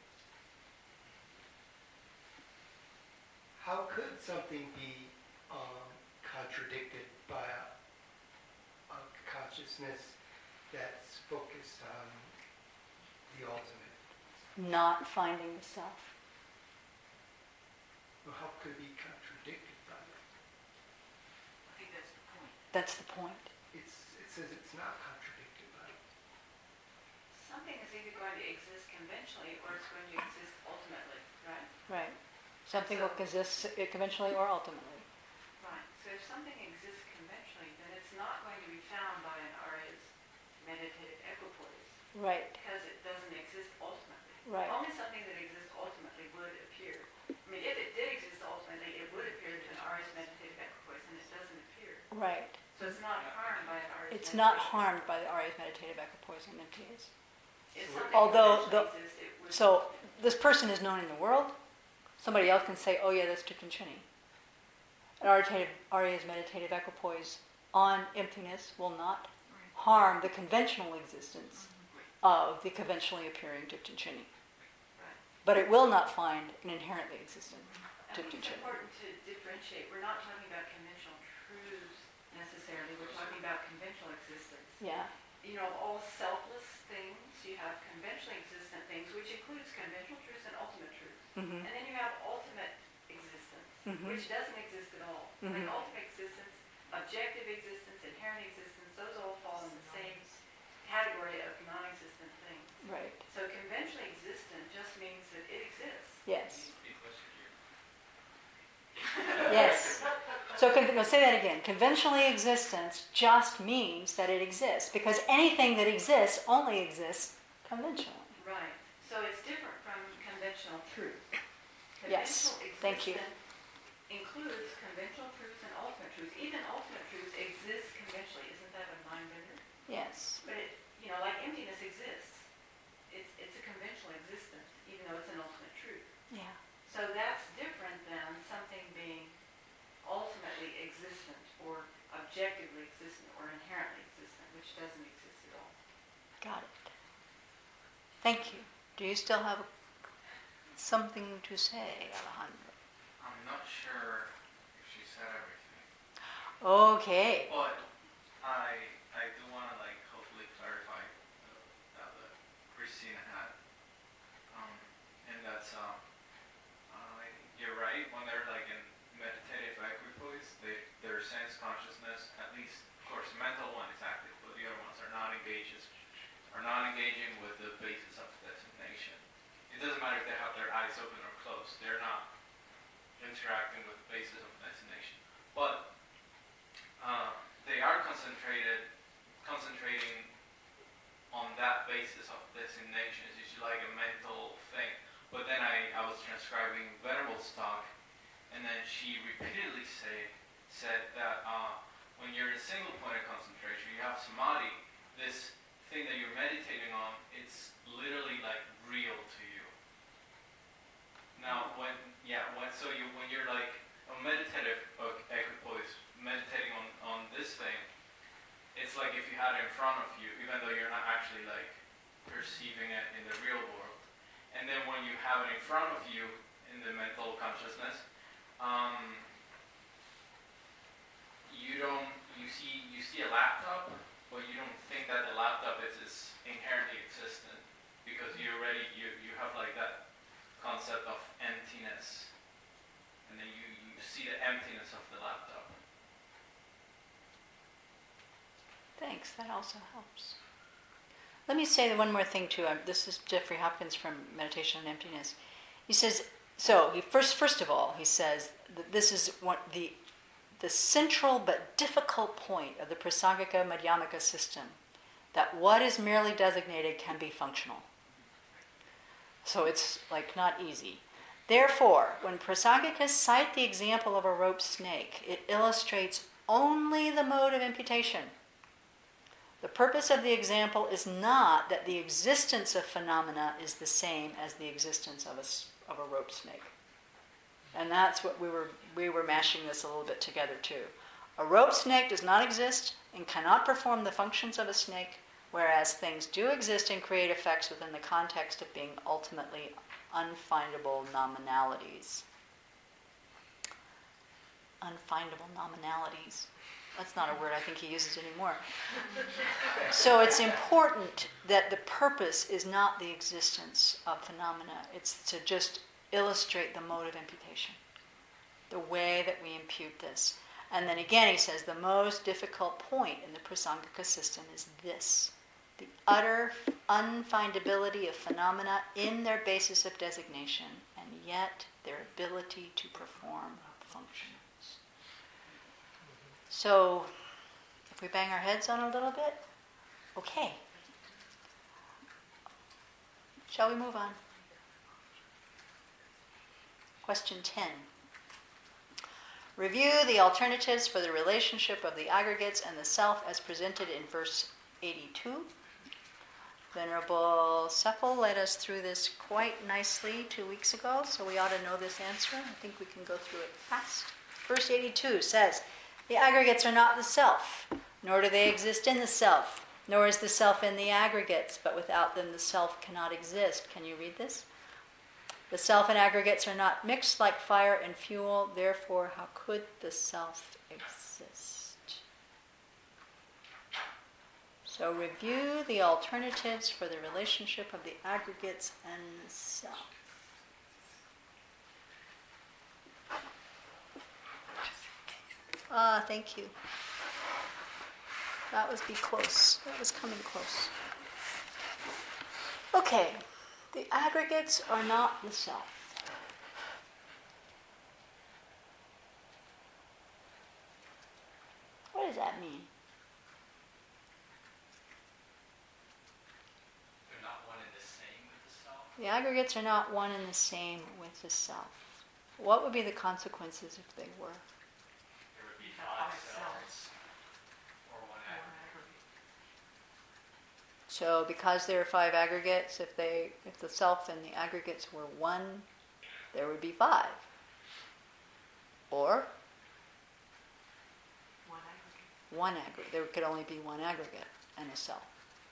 How could something be contradicted by a consciousness that's focused on the ultimate? Not finding the self. Well, how could it be contradicted by it? I think that's the point. That's the point. It says it's not contradicted by it. Something is either going to exist conventionally or it's going to exist ultimately, right? Right. Something will exist conventionally or ultimately. Right. So if something exists conventionally, then it's not going to be found by an arya's meditative equipoise. Right. Because it doesn't exist ultimately. Right. Only something that exists ultimately would appear. I mean, if it did exist ultimately, it would appear to an arya's meditative equipoise, and it doesn't appear. Right. So it's not harmed by an arya's It's not harmed by the Arya's meditative equipoise and emptiness. If something Although conventionally exists, it would. So this person is known in the world. Somebody else can say, oh yeah, that's Thupten Chini. An Arya's meditative equipoise on emptiness will not harm the conventional existence of the conventionally appearing Thupten Chini. But it will not find an inherently existent Thupten It's Chini. important to differentiate. We're not talking about conventional truths necessarily. We're talking about conventional existence. Yeah. You know, all selfless things, you have conventionally existent things, which includes conventional truths and ultimate truths. Mm-hmm. And then you have ultimate existence, which doesn't exist at all. Like ultimate existence, objective existence, inherent existence, those all fall in the same category of non-existent things. Right. So conventionally existent just means that it exists. Yes. Speak closer to your Yes. So no, say that again. Conventionally existence just means that it exists, because anything that exists only exists conventionally. Right. So it's different from conventional truth. Yes. Thank you. Existence includes conventional truths and ultimate truths. Even ultimate truths exist conventionally. Isn't that a mind bender? Yes. But it, you know, like emptiness exists. It's a conventional existence, even though it's an ultimate truth. Yeah. So that's different than something being ultimately existent or objectively existent or inherently existent, which doesn't exist at all. Got it. Thank you. Do you still have something to say, Alejandro? I'm not sure if she said everything. Okay. But I do want to hopefully clarify that Christina had. And that's you're right, when they're in meditative equipoise, their sense consciousness, at least of course the mental one is active, but the other ones are not engaging with the basis of designation. It doesn't matter if they have their eyes open or closed, they're not interacting with the basis of designation. But they are concentrating on that basis of designation. It's usually like a mental thing. But then I was transcribing Venerable's talk, and then she repeatedly said that when you're in a single point of concentration, you have samadhi, this thing that you're meditating on, it's literally real to you. Now, when you're a meditative equipoise, meditating on this thing, it's like if you had it in front of you, even though you're not actually perceiving it in the real world. And then when you have it in front of you in the mental consciousness, you see a laptop, but you don't think that the laptop is inherently existent, because you have that concept of emptiness, and then you see the emptiness of the laptop. Thanks. That also helps. Let me say one more thing too. This is Jeffrey Hopkins from Meditation on Emptiness. He says, first of all, he says that this is the central but difficult point of the Prasangika Madhyamaka system, that what is merely designated can be functional. So it's not easy. Therefore, when Prasangikas cite the example of a rope snake, it illustrates only the mode of imputation. The purpose of the example is not that the existence of phenomena is the same as the existence of a rope snake. And that's what we were mashing this a little bit together too. A rope snake does not exist and cannot perform the functions of a snake, whereas things do exist and create effects within the context of being ultimately unfindable nominalities. Unfindable nominalities. That's not a word I think he uses anymore. So it's important that the purpose is not the existence of phenomena. It's to just illustrate the mode of imputation, the way that we impute this. And then again he says the most difficult point in the Prasangika system is this: the utter unfindability of phenomena in their basis of designation, and yet their ability to perform functions. So, if we bang our heads on a little bit, okay. Shall we move on? Question 10. Review the alternatives for the relationship of the aggregates and the self as presented in verse 82. Venerable Seppel led us through this quite nicely 2 weeks ago, so we ought to know this answer. I think we can go through it fast. Verse 82 says, the aggregates are not the self, nor do they exist in the self, nor is the self in the aggregates, but without them the self cannot exist. Can you read this? The self and aggregates are not mixed like fire and fuel, therefore how could the self exist? So review the alternatives for the relationship of the aggregates and the self. Thank you. That was close. That was coming close. Okay, the aggregates are not the self. What does that mean? They're not one and the same with the self? The aggregates are not one and the same with the self. What would be the consequences if they were? There would be 5 cells or 1 aggregate. So because there are 5 aggregates, if the self and the aggregates were 1, there would be 5. Or 1 aggregate. There could only be 1 aggregate and a self.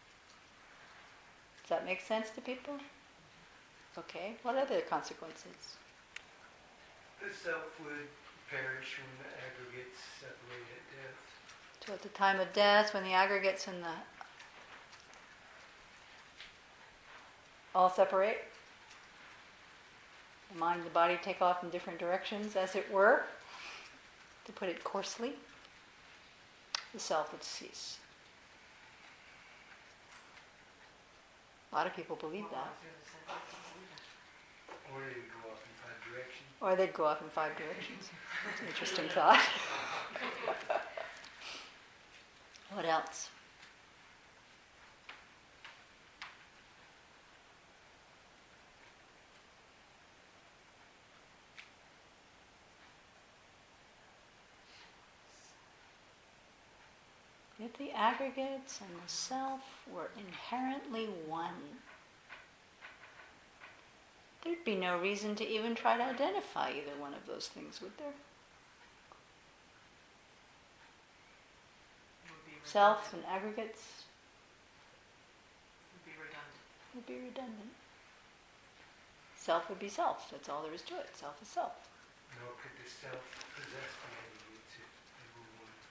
Does that make sense to people? Okay, what are the consequences? The self would perish when the aggregates separate at death. So at the time of death, when the aggregates and the all separate, the mind and the body take off in different directions, as it were, to put it coarsely, the self would cease. A lot of people believe that. Or they would go off in 5 directions. Or they'd go off in 5 directions. That's an interesting thought. What else? If the aggregates and the self were inherently one, there'd be no reason to even try to identify either one of those things, would there? Self and aggregates would be redundant. Self would be self. That's all there is to it. Self is self. Nor could the self possess the aggregates if they were one.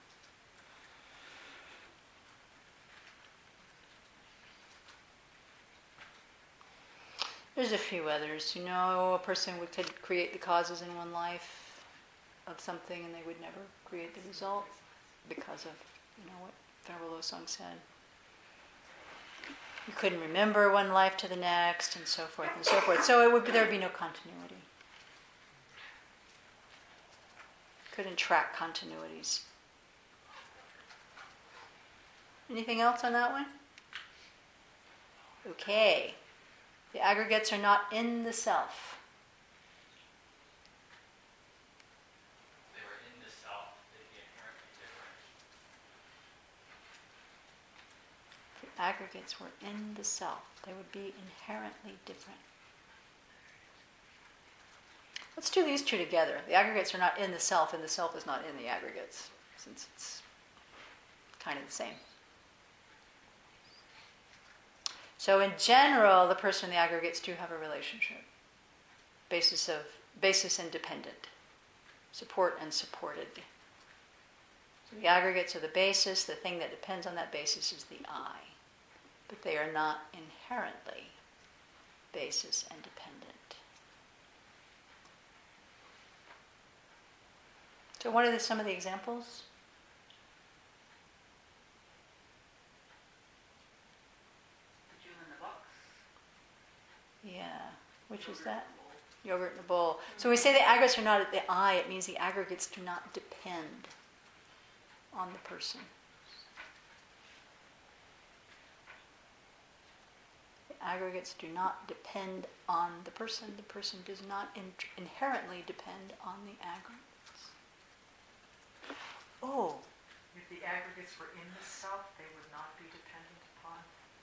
There's a few others. You know, a person could create the causes in one life of something and they would never create the result because of, what Venerable Losang said. You couldn't remember one life to the next and so forth and so forth. So there would be no continuity. Couldn't track continuities. Anything else on that one? Okay. The aggregates are not in the self. If they were in the self, they'd be inherently different. aggregates were in the self, they would be inherently different. Let's do these two together. The aggregates are not in the self, and the self is not in the aggregates, since it's kind of the same. So in general, the person and the aggregates do have a relationship. Basis and dependent. Support and supported. So the aggregates are the basis. The thing that depends on that basis is the I. But they are not inherently basis and dependent. So what are some of the examples? The jewel in the box. Yeah. Which is that? Yogurt in a bowl. So we say the aggregates are not at the I, it means the aggregates do not depend on the person. The aggregates do not depend on the person. The person does not inherently depend on the aggregates. Oh. If the aggregates were in the self, they would not be dependent upon.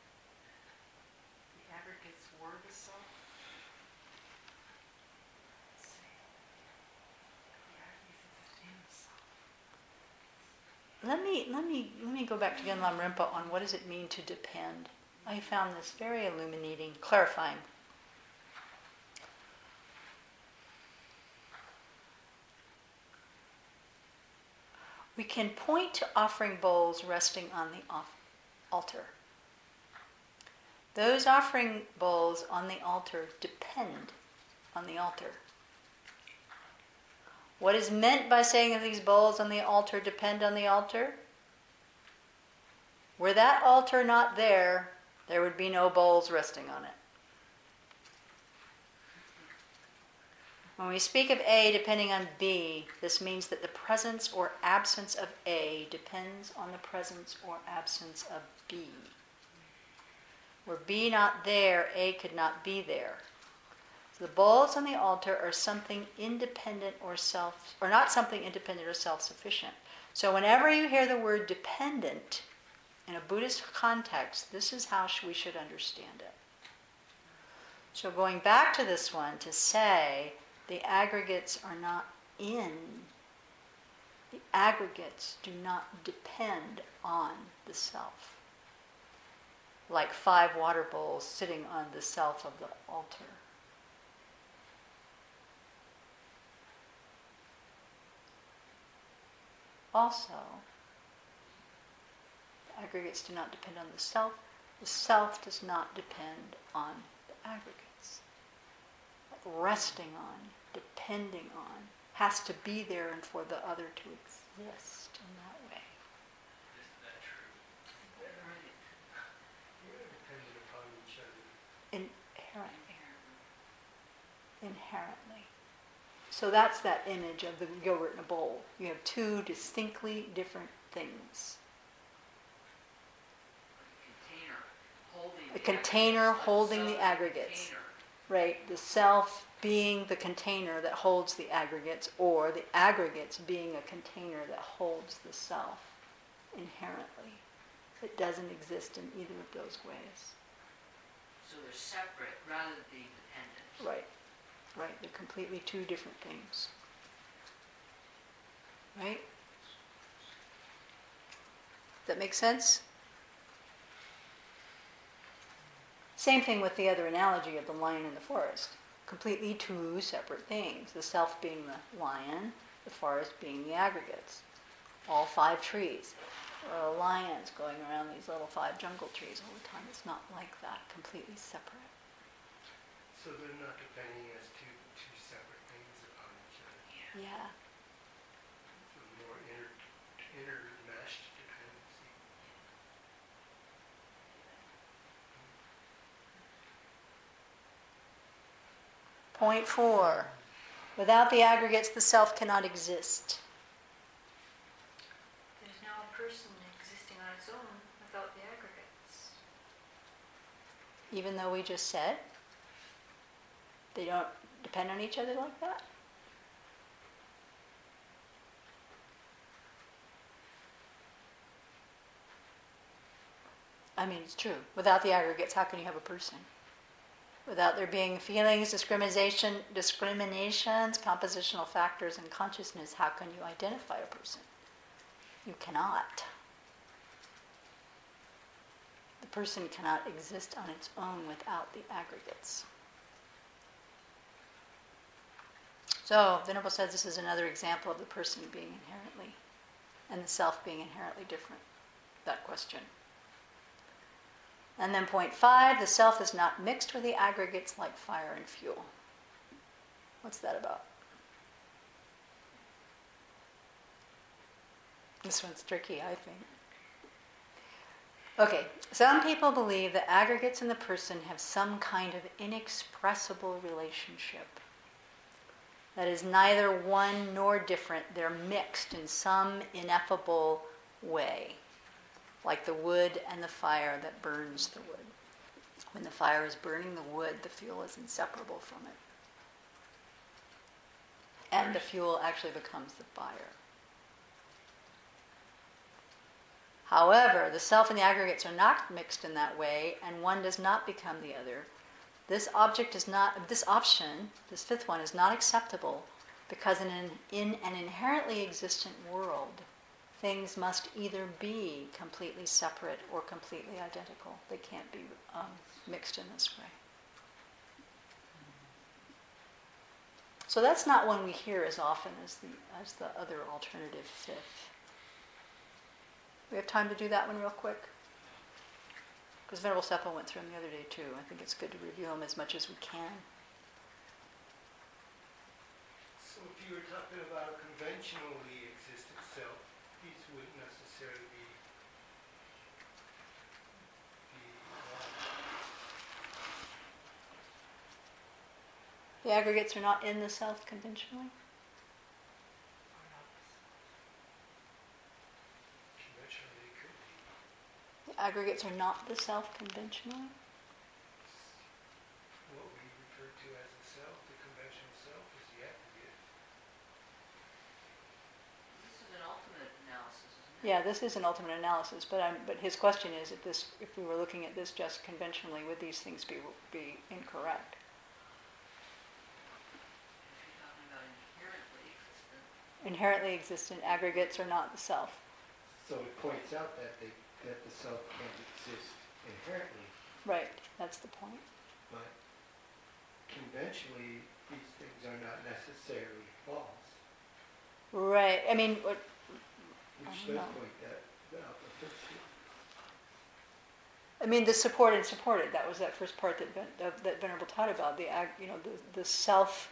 The aggregates were the self. Let's see. The aggregates exist in the self. Let me go back to Genlam Rinpa on what does it mean to depend. I found this very illuminating, clarifying. We can point to offering bowls resting on the altar. Those offering bowls on the altar depend on the altar. What is meant by saying that these bowls on the altar depend on the altar? Were that altar not there, there would be no bowls resting on it. When we speak of A depending on B, this means that the presence or absence of A depends on the presence or absence of B. Were B not there, A could not be there. So the bowls on the altar are something independent or not something independent or self-sufficient. So whenever you hear the word dependent in a Buddhist context, this is how we should understand it. So going back to this one, to say the aggregates are not in, the aggregates do not depend on the self. Like 5 water bowls sitting on the self of the altar. Also, the aggregates do not depend on the self does not depend on the aggregates. Resting on, depending on, has to be there and for the other to exist in that way. Isn't that true? We're dependent upon each other. Inherently. So that's that image of the yogurt in a bowl. You have 2 distinctly different things. A container holding the aggregates. Right, the self being the container that holds the aggregates, or the aggregates being a container that holds the self inherently. It doesn't exist in either of those ways. So they're separate rather than being dependent. Right, they're completely 2 different things. Right? Does that make sense? Same thing with the other analogy of the lion in the forest. Completely 2 separate things. The self being the lion, the forest being the aggregates. All 5 trees. Lions going around these little 5 jungle trees all the time. It's not like that. Completely separate. So they're not depending as two separate things upon each other. Yeah. So more intermeshed dependency. Point 4. Without the aggregates, the self cannot exist. There's no person existing on its own without the aggregates. Even though we just said they don't depend on each other like that? I mean, it's true. Without the aggregates, how can you have a person? Without there being feelings, discriminations, compositional factors, and consciousness, how can you identify a person? You cannot. The person cannot exist on its own without the aggregates. So, Venerable says this is another example of the person being inherently, and the self being inherently different. That question. And then point 5, the self is not mixed with the aggregates like fire and fuel. What's that about? This one's tricky, I think. Okay, some people believe that aggregates and the person have some kind of inexpressible relationship. That is neither one nor different. They're mixed in some ineffable way. Like the wood and the fire that burns the wood. When the fire is burning the wood, the fuel is inseparable from it. And the fuel actually becomes the fire. However, the self and the aggregates are not mixed in that way, and one does not become the other. This option, this fifth one, is not acceptable because in an inherently existent world, things must either be completely separate or completely identical. They can't be mixed in this way. So that's not one we hear as often as the other alternative fifth. We have time to do that one real quick? Because Venerable Seppo went through them the other day too. I think it's good to review them as much as we can. So if you were talking about a conventionally existent self, these wouldn't necessarily be The aggregates are not in the self conventionally? conventionally they could be. The aggregates are not the self conventionally? What we refer to as the self, the conventional self, is the aggregate. This is an ultimate analysis, isn't it? Yeah, this is an ultimate analysis, but his question is if we were looking at this just conventionally, would these things be incorrect? If you're talking about inherently existent. Inherently existent aggregates are not the self. So it points out that the self can't exist inherently, Right, that's the point. but conventionally these things are not necessarily false. Right, I mean, Which I does don't know. point that out the picture. I mean, the support and supported. That was that first part that Venerable taught about the self.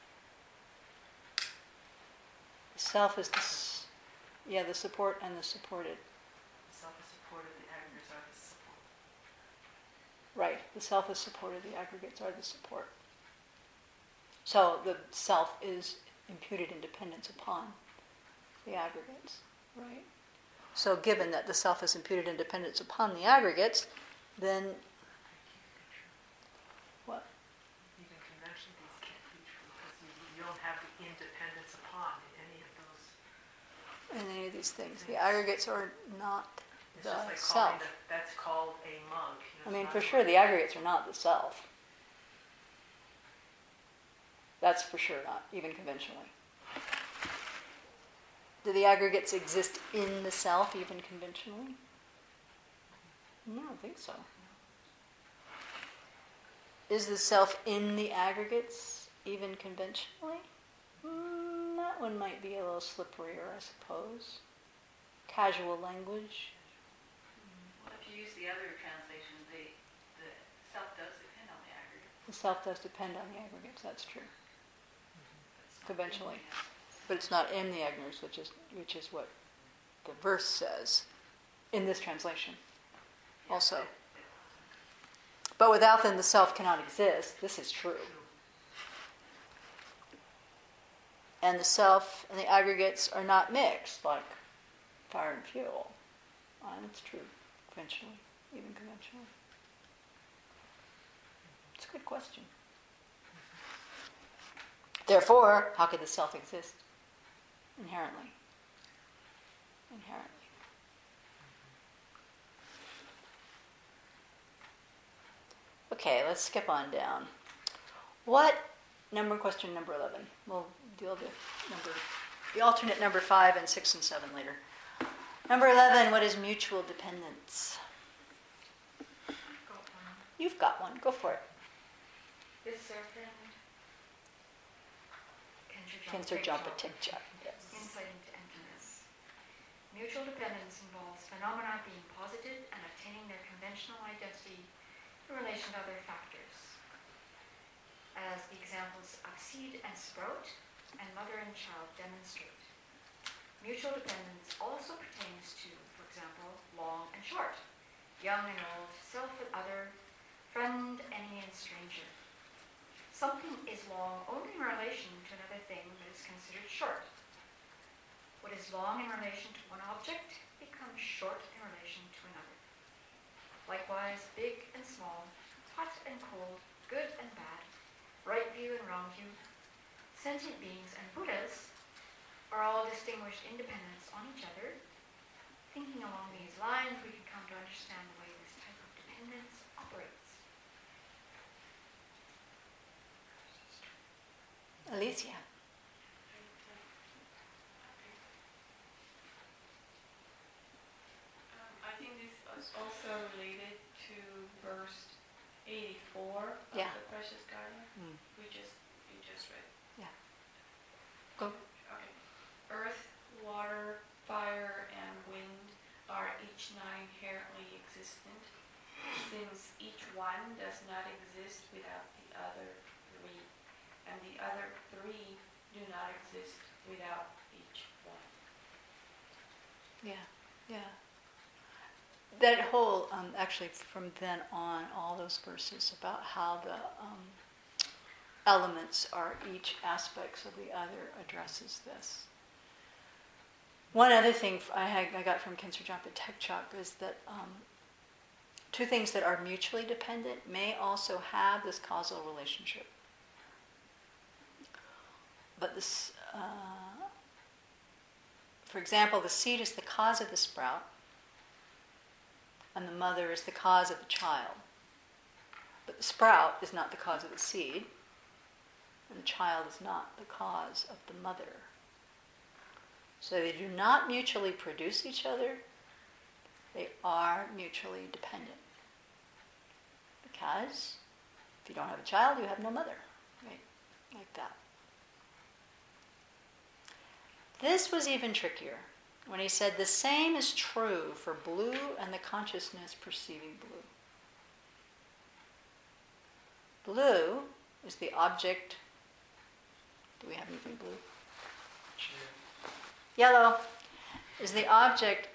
The self is the support and the supported. The self is supported, the aggregates are the support. Right, the self is supported. The aggregates are the support. So the self is imputed independence upon the aggregates. Right. So given that the self is imputed independence upon the aggregates, then what? Even conventionally, these can't be true because you don't have the independence upon in any of those. In any of these things, the aggregates are not It's the just like self. that's called a mug. I mean, for sure, the aggregates are not the self. That's for sure not, even conventionally. Do the aggregates exist in the self, even conventionally? No, I don't think so. Is the self in the aggregates, even conventionally? That one might be a little slipperier, I suppose. Casual language. Well, if you use the other translation, the self does depend on the aggregate. The self does depend on the aggregates, that's true. Conventionally. But it's not in the aggregates, which is what the verse says in this translation also. But without them, the self cannot exist. This is true. And the self and the aggregates are not mixed like fire and fuel. That's true, conventionally, even conventionally. It's a good question. Therefore, how could the self exist? Inherently. Okay, let's skip on down. Question number 11. We'll deal with the alternate number 5 and 6 and 7 later. Number 11, what is mutual dependence? You've got one. Go for it. This is our friend Kensur Jampa-Tikchak. Yes. Insight into emptiness. Mutual dependence involves phenomena being posited and attaining their conventional identity in relation to other factors, as the examples of seed and sprout and mother and child demonstrate. Mutual dependence also pertains to, for example, long and short, young and old, self and other, friend, enemy, and stranger. Something is long only in relation to another thing that is considered short. What is long in relation to one object becomes short in relation to another. Likewise, big and small, hot and cold, good and bad, right view and wrong view, sentient beings and Buddhas are all distinguished independents on each other. Thinking along these lines, we can come to understand the way this type of dependence operates. Alicia. I think this is also related to verse 84 of Yeah. the Precious Garden, Mm. you just read. Yeah. Go. Okay. Earth, water, fire, and wind are each not inherently existent, since each one does not exist without the other three, and the other three do not exist without each one. Yeah, yeah. That whole, actually from then on, all those verses about how the elements are each aspects of the other addresses this. One other thing I got from Kensur Jampa-Tikchak is that two things that are mutually dependent may also have this causal relationship. But this, for example, the seed is the cause of the sprout, and the mother is the cause of the child. But the sprout is not the cause of the seed, and the child is not the cause of the mother. So they do not mutually produce each other, they are mutually dependent. Because if you don't have a child, you have no mother, right? Like that. This was even trickier when he said the same is true for blue and the consciousness perceiving blue. Blue is the object. Do we have anything blue? Yellow is the object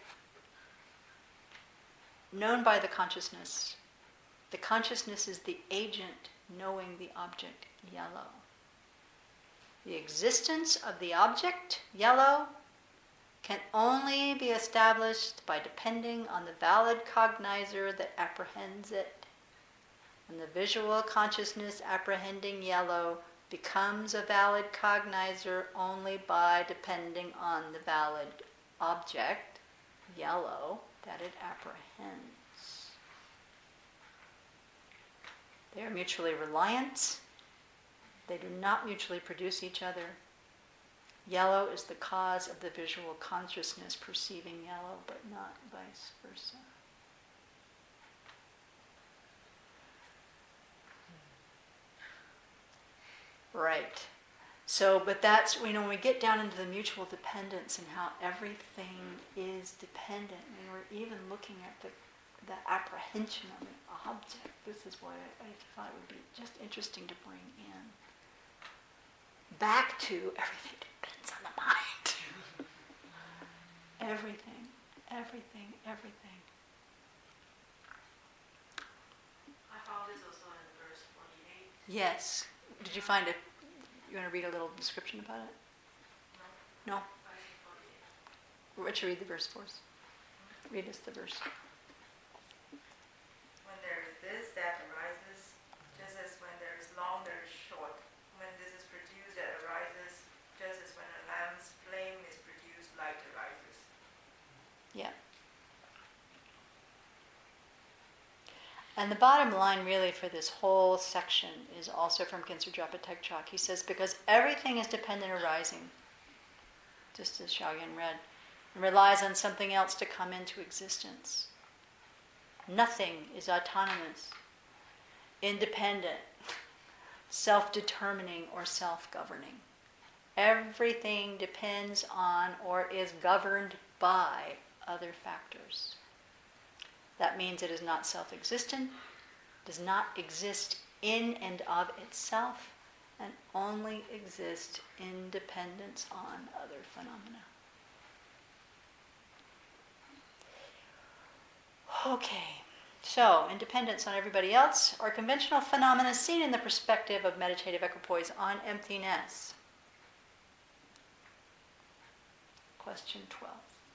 known by the consciousness. The consciousness is the agent knowing the object, yellow. The existence of the object, yellow, can only be established by depending on the valid cognizer that apprehends it. And the visual consciousness apprehending yellow becomes a valid cognizer only by depending on the valid object, yellow, that it apprehends. They are mutually reliant. They do not mutually produce each other. Yellow is the cause of the visual consciousness perceiving yellow, but not vice versa. Right. So, but that's, when we get down into the mutual dependence and how everything is dependent, and we're even looking at the apprehension of an object, this is what I thought would be just interesting to bring in. Back to everything depends on the mind. Everything. I found this also in verse 48. Yes. Did you find it? You want to read a little description about it? No? I think 48. Why don't you read the verse for us? Read us the verse. When there is this, that arises, just as when there is long, there is short. When this is produced, that arises, just as when a lamp's flame is produced, light arises. Yeah. And the bottom line really for this whole section is also from Gyaltsab Drapa Tekchok. He says, because everything is dependent arising, just as Shaoyan read, and relies on something else to come into existence. Nothing is autonomous, independent, self-determining, or self-governing. Everything depends on or is governed by other factors. That means it is not self-existent, does not exist in and of itself, and only exists in dependence on other phenomena. Okay, so independence on everybody else, or conventional phenomena seen in the perspective of meditative equipoise on emptiness. Question 12.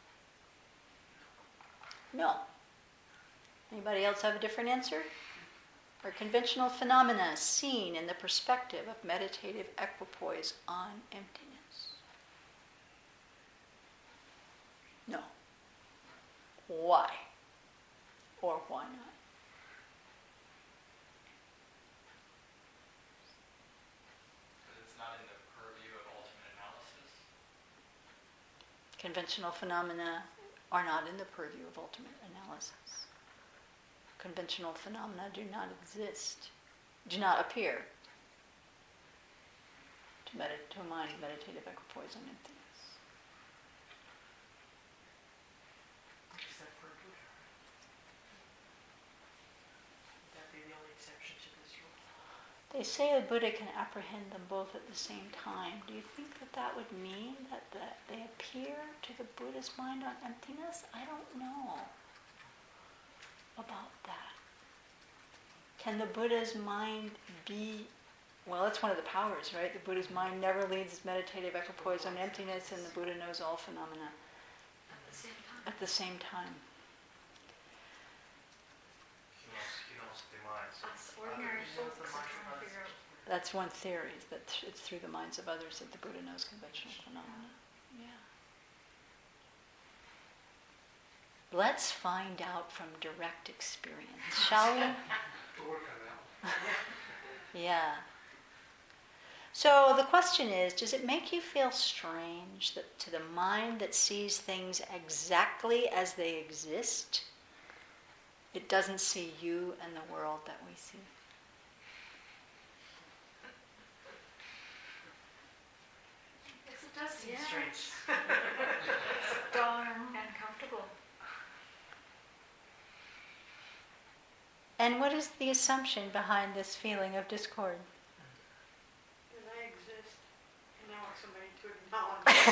No. Anybody else have a different answer? Or conventional phenomena seen in the perspective of meditative equipoise on emptiness? No. Why? Or why not? Because it's not in the purview of ultimate analysis. Conventional phenomena are not in the purview of ultimate analysis. Conventional phenomena do not exist, do not appear to a mind meditative equipoise on emptiness. Except for Buddha. Would that be the only exception to this rule? They say a Buddha can apprehend them both at the same time. Do you think that would mean that they appear to the Buddha's mind on emptiness? I don't know about that. Can the Buddha's mind be, well, it's one of the powers, right? The Buddha's mind never leaves its meditative equipoise on emptiness, and the Buddha knows all phenomena at the same time. He knows the minds. Us ordinary souls are trying to figure out. That's one theory, is that it's through the minds of others that the Buddha knows conventional phenomena. Yeah. Let's find out from direct experience, shall we? Yeah. So the question is, does it make you feel strange that to the mind that sees things exactly as they exist, it doesn't see you and the world that we see? Yes, it does seem Seems strange. strange. It's darn uncomfortable. And what is the assumption behind this feeling of discord? That I exist, and I want somebody to acknowledge it.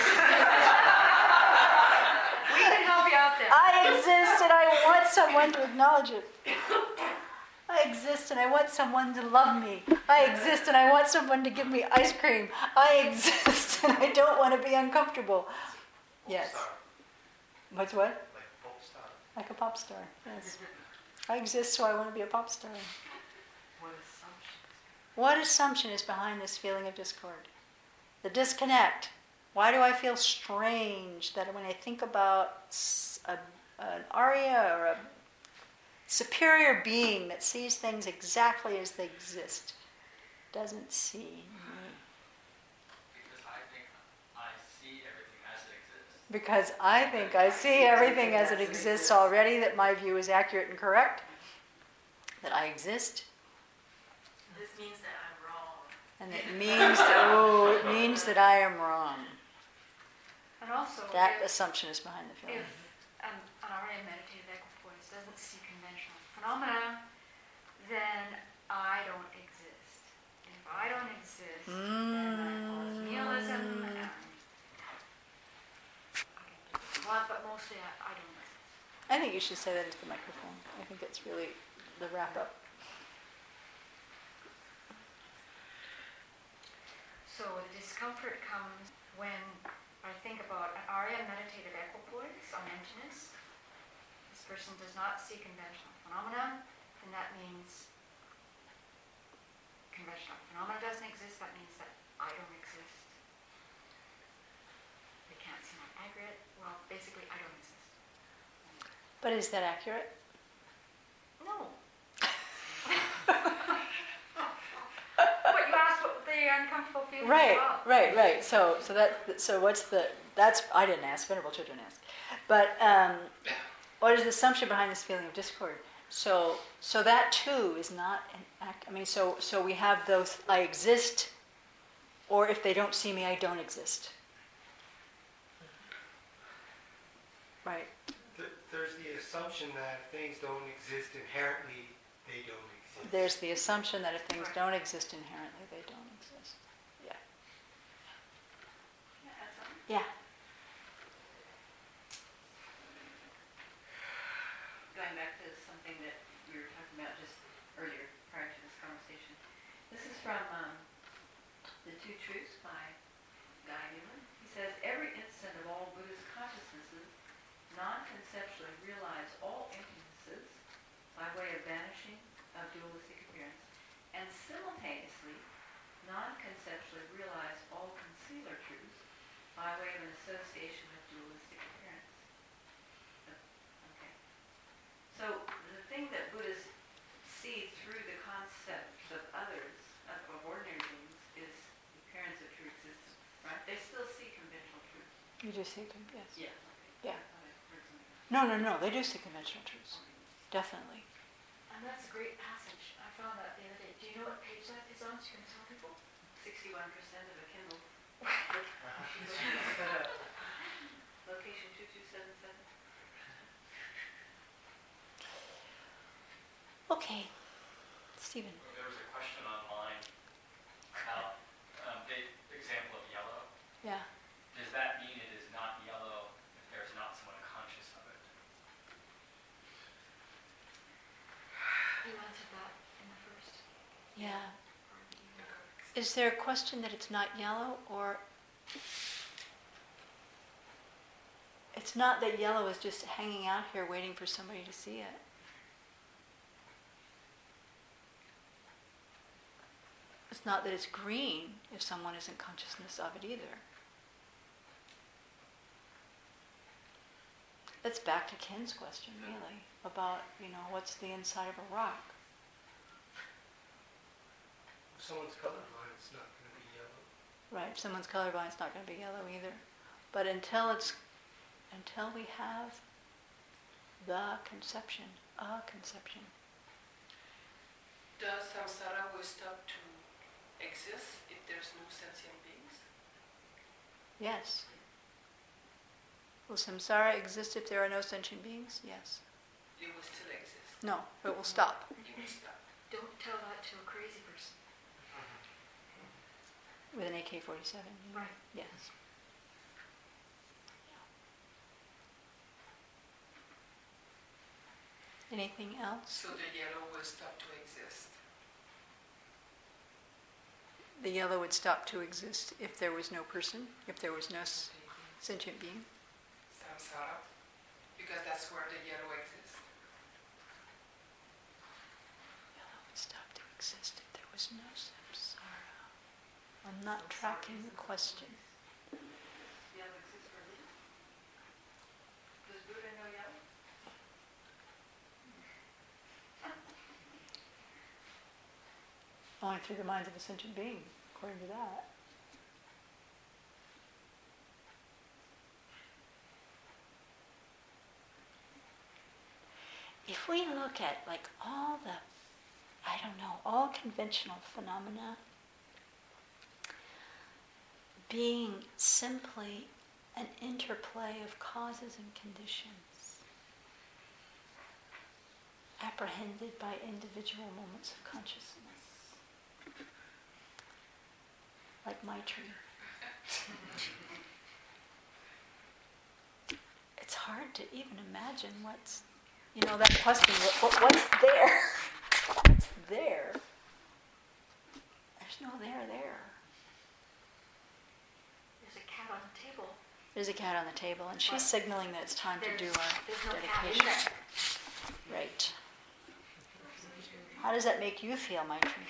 We can help you out there. I exist and I want someone to acknowledge it. I exist and I want someone to love me. I exist and I want someone to give me ice cream. I exist and I don't want to be uncomfortable. Yes. What's what? Like a pop star. Like a pop star, yes. I exist so I want to be a pop star. What assumptions? What assumption is behind this feeling of discord? The disconnect. Why do I feel strange that when I think about an Arya or a superior being that sees things exactly as they exist, doesn't see me? Because I think I see everything as it exists. Because I think I see everything as it exists already, that my view is accurate and correct, that I exist. This means that I'm wrong. And it means it means that I am wrong. And also, That if assumption is behind the feeling. an already meditative equipoise doesn't see conventional phenomena, then I don't exist. And if I don't exist, then I cause nihilism and but mostly I don't exist. I think you should say that into the microphone. I think it's really the wrap-up. So the discomfort comes when I think about an Arya meditative equipoise on emptiness. This person does not see conventional phenomena, then that means conventional phenomena doesn't exist. That means that I don't exist. They can't see my aggregate. Well, basically, I don't exist. But is that accurate? No. uncomfortable feeling Right, as well. right. So what's that's, I didn't ask, Venerable Children asked. But what is the assumption behind this feeling of discord? So that too is not an act. I mean, so we have those, I exist, or if they don't see me, I don't exist. Right. There's the assumption that if things don't exist inherently, they don't exist. There's the assumption that if things don't exist inherently, they don't exist. Yeah. Can I add something? Yeah. Going back to something that we were talking about just earlier, prior to this conversation. This is from The Two Truths by Guy Newman. He says, every instant of all Buddhist consciousnesses non-conceptually realize all emptinesses by way of vanishing of dualistic appearance, and simultaneously non-conceptually realize all concealer truths by way of an association with dualistic appearance. Okay. So the thing that Buddhists see through the concepts of others, of ordinary beings, is the appearance of true existence, right? They still see conventional truths. You just see them, yes. Yeah. Yeah. No, they do see conventional truths. Definitely. And that's a great passage. I found that the other day. Do you know what page that is on? So you can tell people? 61% of a Kindle. Location 2277. Okay. Stephen. There was a question online about the example of yellow. Yeah. Does that mean it is not yellow if there's not someone conscious of it? You answered that in the first. Yeah. Is there a question that it's not yellow, or it's not that yellow is just hanging out here waiting for somebody to see it? It's not that it's green if someone isn't consciousness of it either. That's back to Ken's question, really, about, what's the inside of a rock. If someone's colorblind, it's not going to be yellow. Right, if someone's colorblind, it's not going to be yellow either. But until we have the conception, a conception. Does samsara will stop to exist if there's no sentient beings? Yes. Will samsara exist if there are no sentient beings? Yes. It will still exist. No, it will stop. It will stop. Don't tell that to a crazy person. With an AK-47. Right. Yes. Anything else? So the yellow will stop to exist. The yellow would stop to exist if there was no person, if there was no sentient being. Samsara, because that's where the yellow exists. Yellow would stop to exist if there was no samsara. I'm not tracking the question. Yellow exists for a reason. Does Buddha know yellow? Only through the minds of a sentient being, according to that. If we look at all conventional phenomena being simply an interplay of causes and conditions apprehended by individual moments of consciousness. Like Maitri. It's hard to even imagine what's, that question, what's there? What's there? There's no there. There's a cat on the table. There's a cat on the table, and she's signaling that it's time to do our There's no dedication. cat in there. Right. How does that make you feel, Maitri?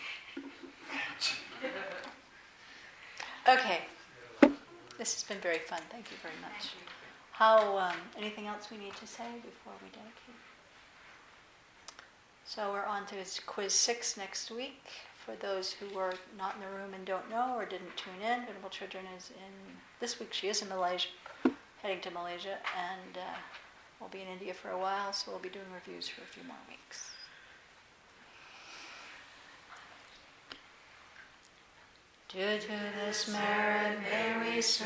Okay. This has been very fun. Thank you very much. Anything else we need to say before we dedicate? So we're on to quiz 6 next week For those who were not in the room and don't know or didn't tune in, Venerable Chödrön is this week she is in Malaysia, heading to Malaysia, and we'll be in India for a while, so we'll be doing reviews for a few more weeks. Due to this merit, may we soon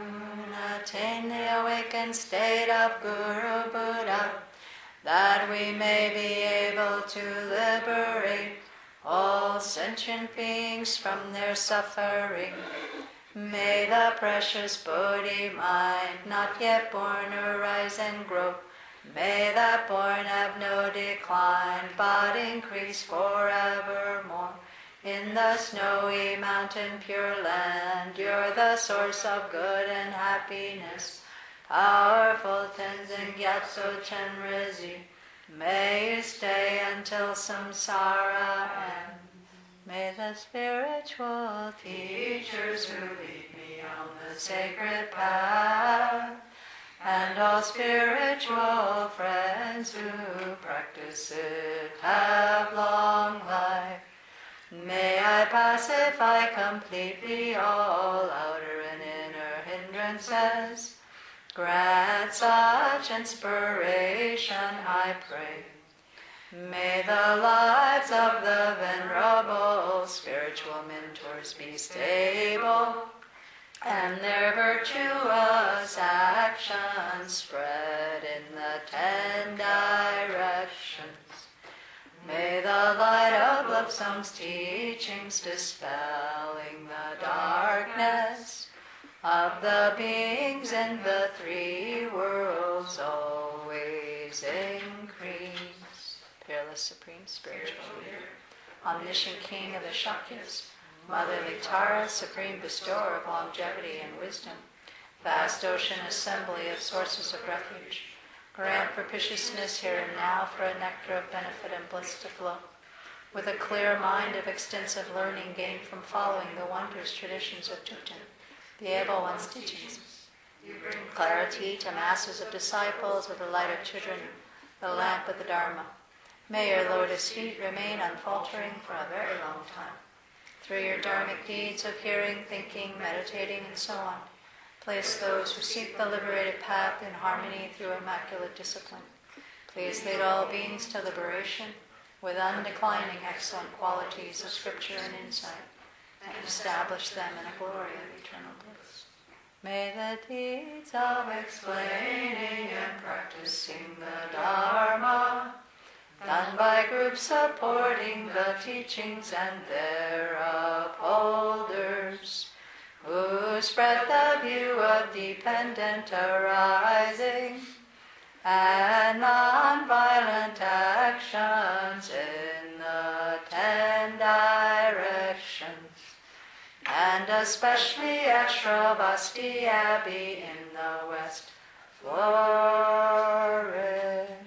attain the awakened state of Guru Buddha, that we may be able to liberate all sentient beings from their suffering. May the precious Bodhi mind, not yet born, arise and grow. May that born have no decline, but increase forevermore. In the snowy mountain pure land, you're the source of good and happiness. Powerful Tenzin Gyatso Chenrezig, may you stay until samsara ends. May the spiritual teachers who lead me on the sacred path, and all spiritual friends who practice it, have long life. May I pacify completely all outer and inner hindrances. Grant such inspiration, I pray. May the lives of the venerable spiritual mentors be stable, and their virtuous actions spread in the 10 directions. May the light of Love Song's teachings dispelling the darkness of the beings in the 3 worlds always increase. Peerless Supreme Spiritual Leader, Omniscient King of the Shakyas, Motherly Tara, Supreme Bestower of longevity and wisdom, vast ocean assembly of sources of refuge, grant propitiousness here and now for a nectar of benefit and bliss to flow, with a clear mind of extensive learning gained from following the wondrous traditions of Tupten, the able one's teachings. You bring clarity to masses of disciples with the light of Chödrön, the lamp of the Dharma. May your lotus feet remain unfaltering for a very long time. Through your dharmic deeds of hearing, thinking, meditating, and so on, place those who seek the liberated path in harmony through immaculate discipline. Please lead all beings to liberation with undeclining excellent qualities of scripture and insight, and establish them in a glory of eternal bliss. May the deeds of explaining and practicing the Dharma, done by groups supporting the teachings and their upholders, who spread the view of dependent arising and non-violent actions in the 10 directions, and especially at Shravasti Abbey in the West Forest.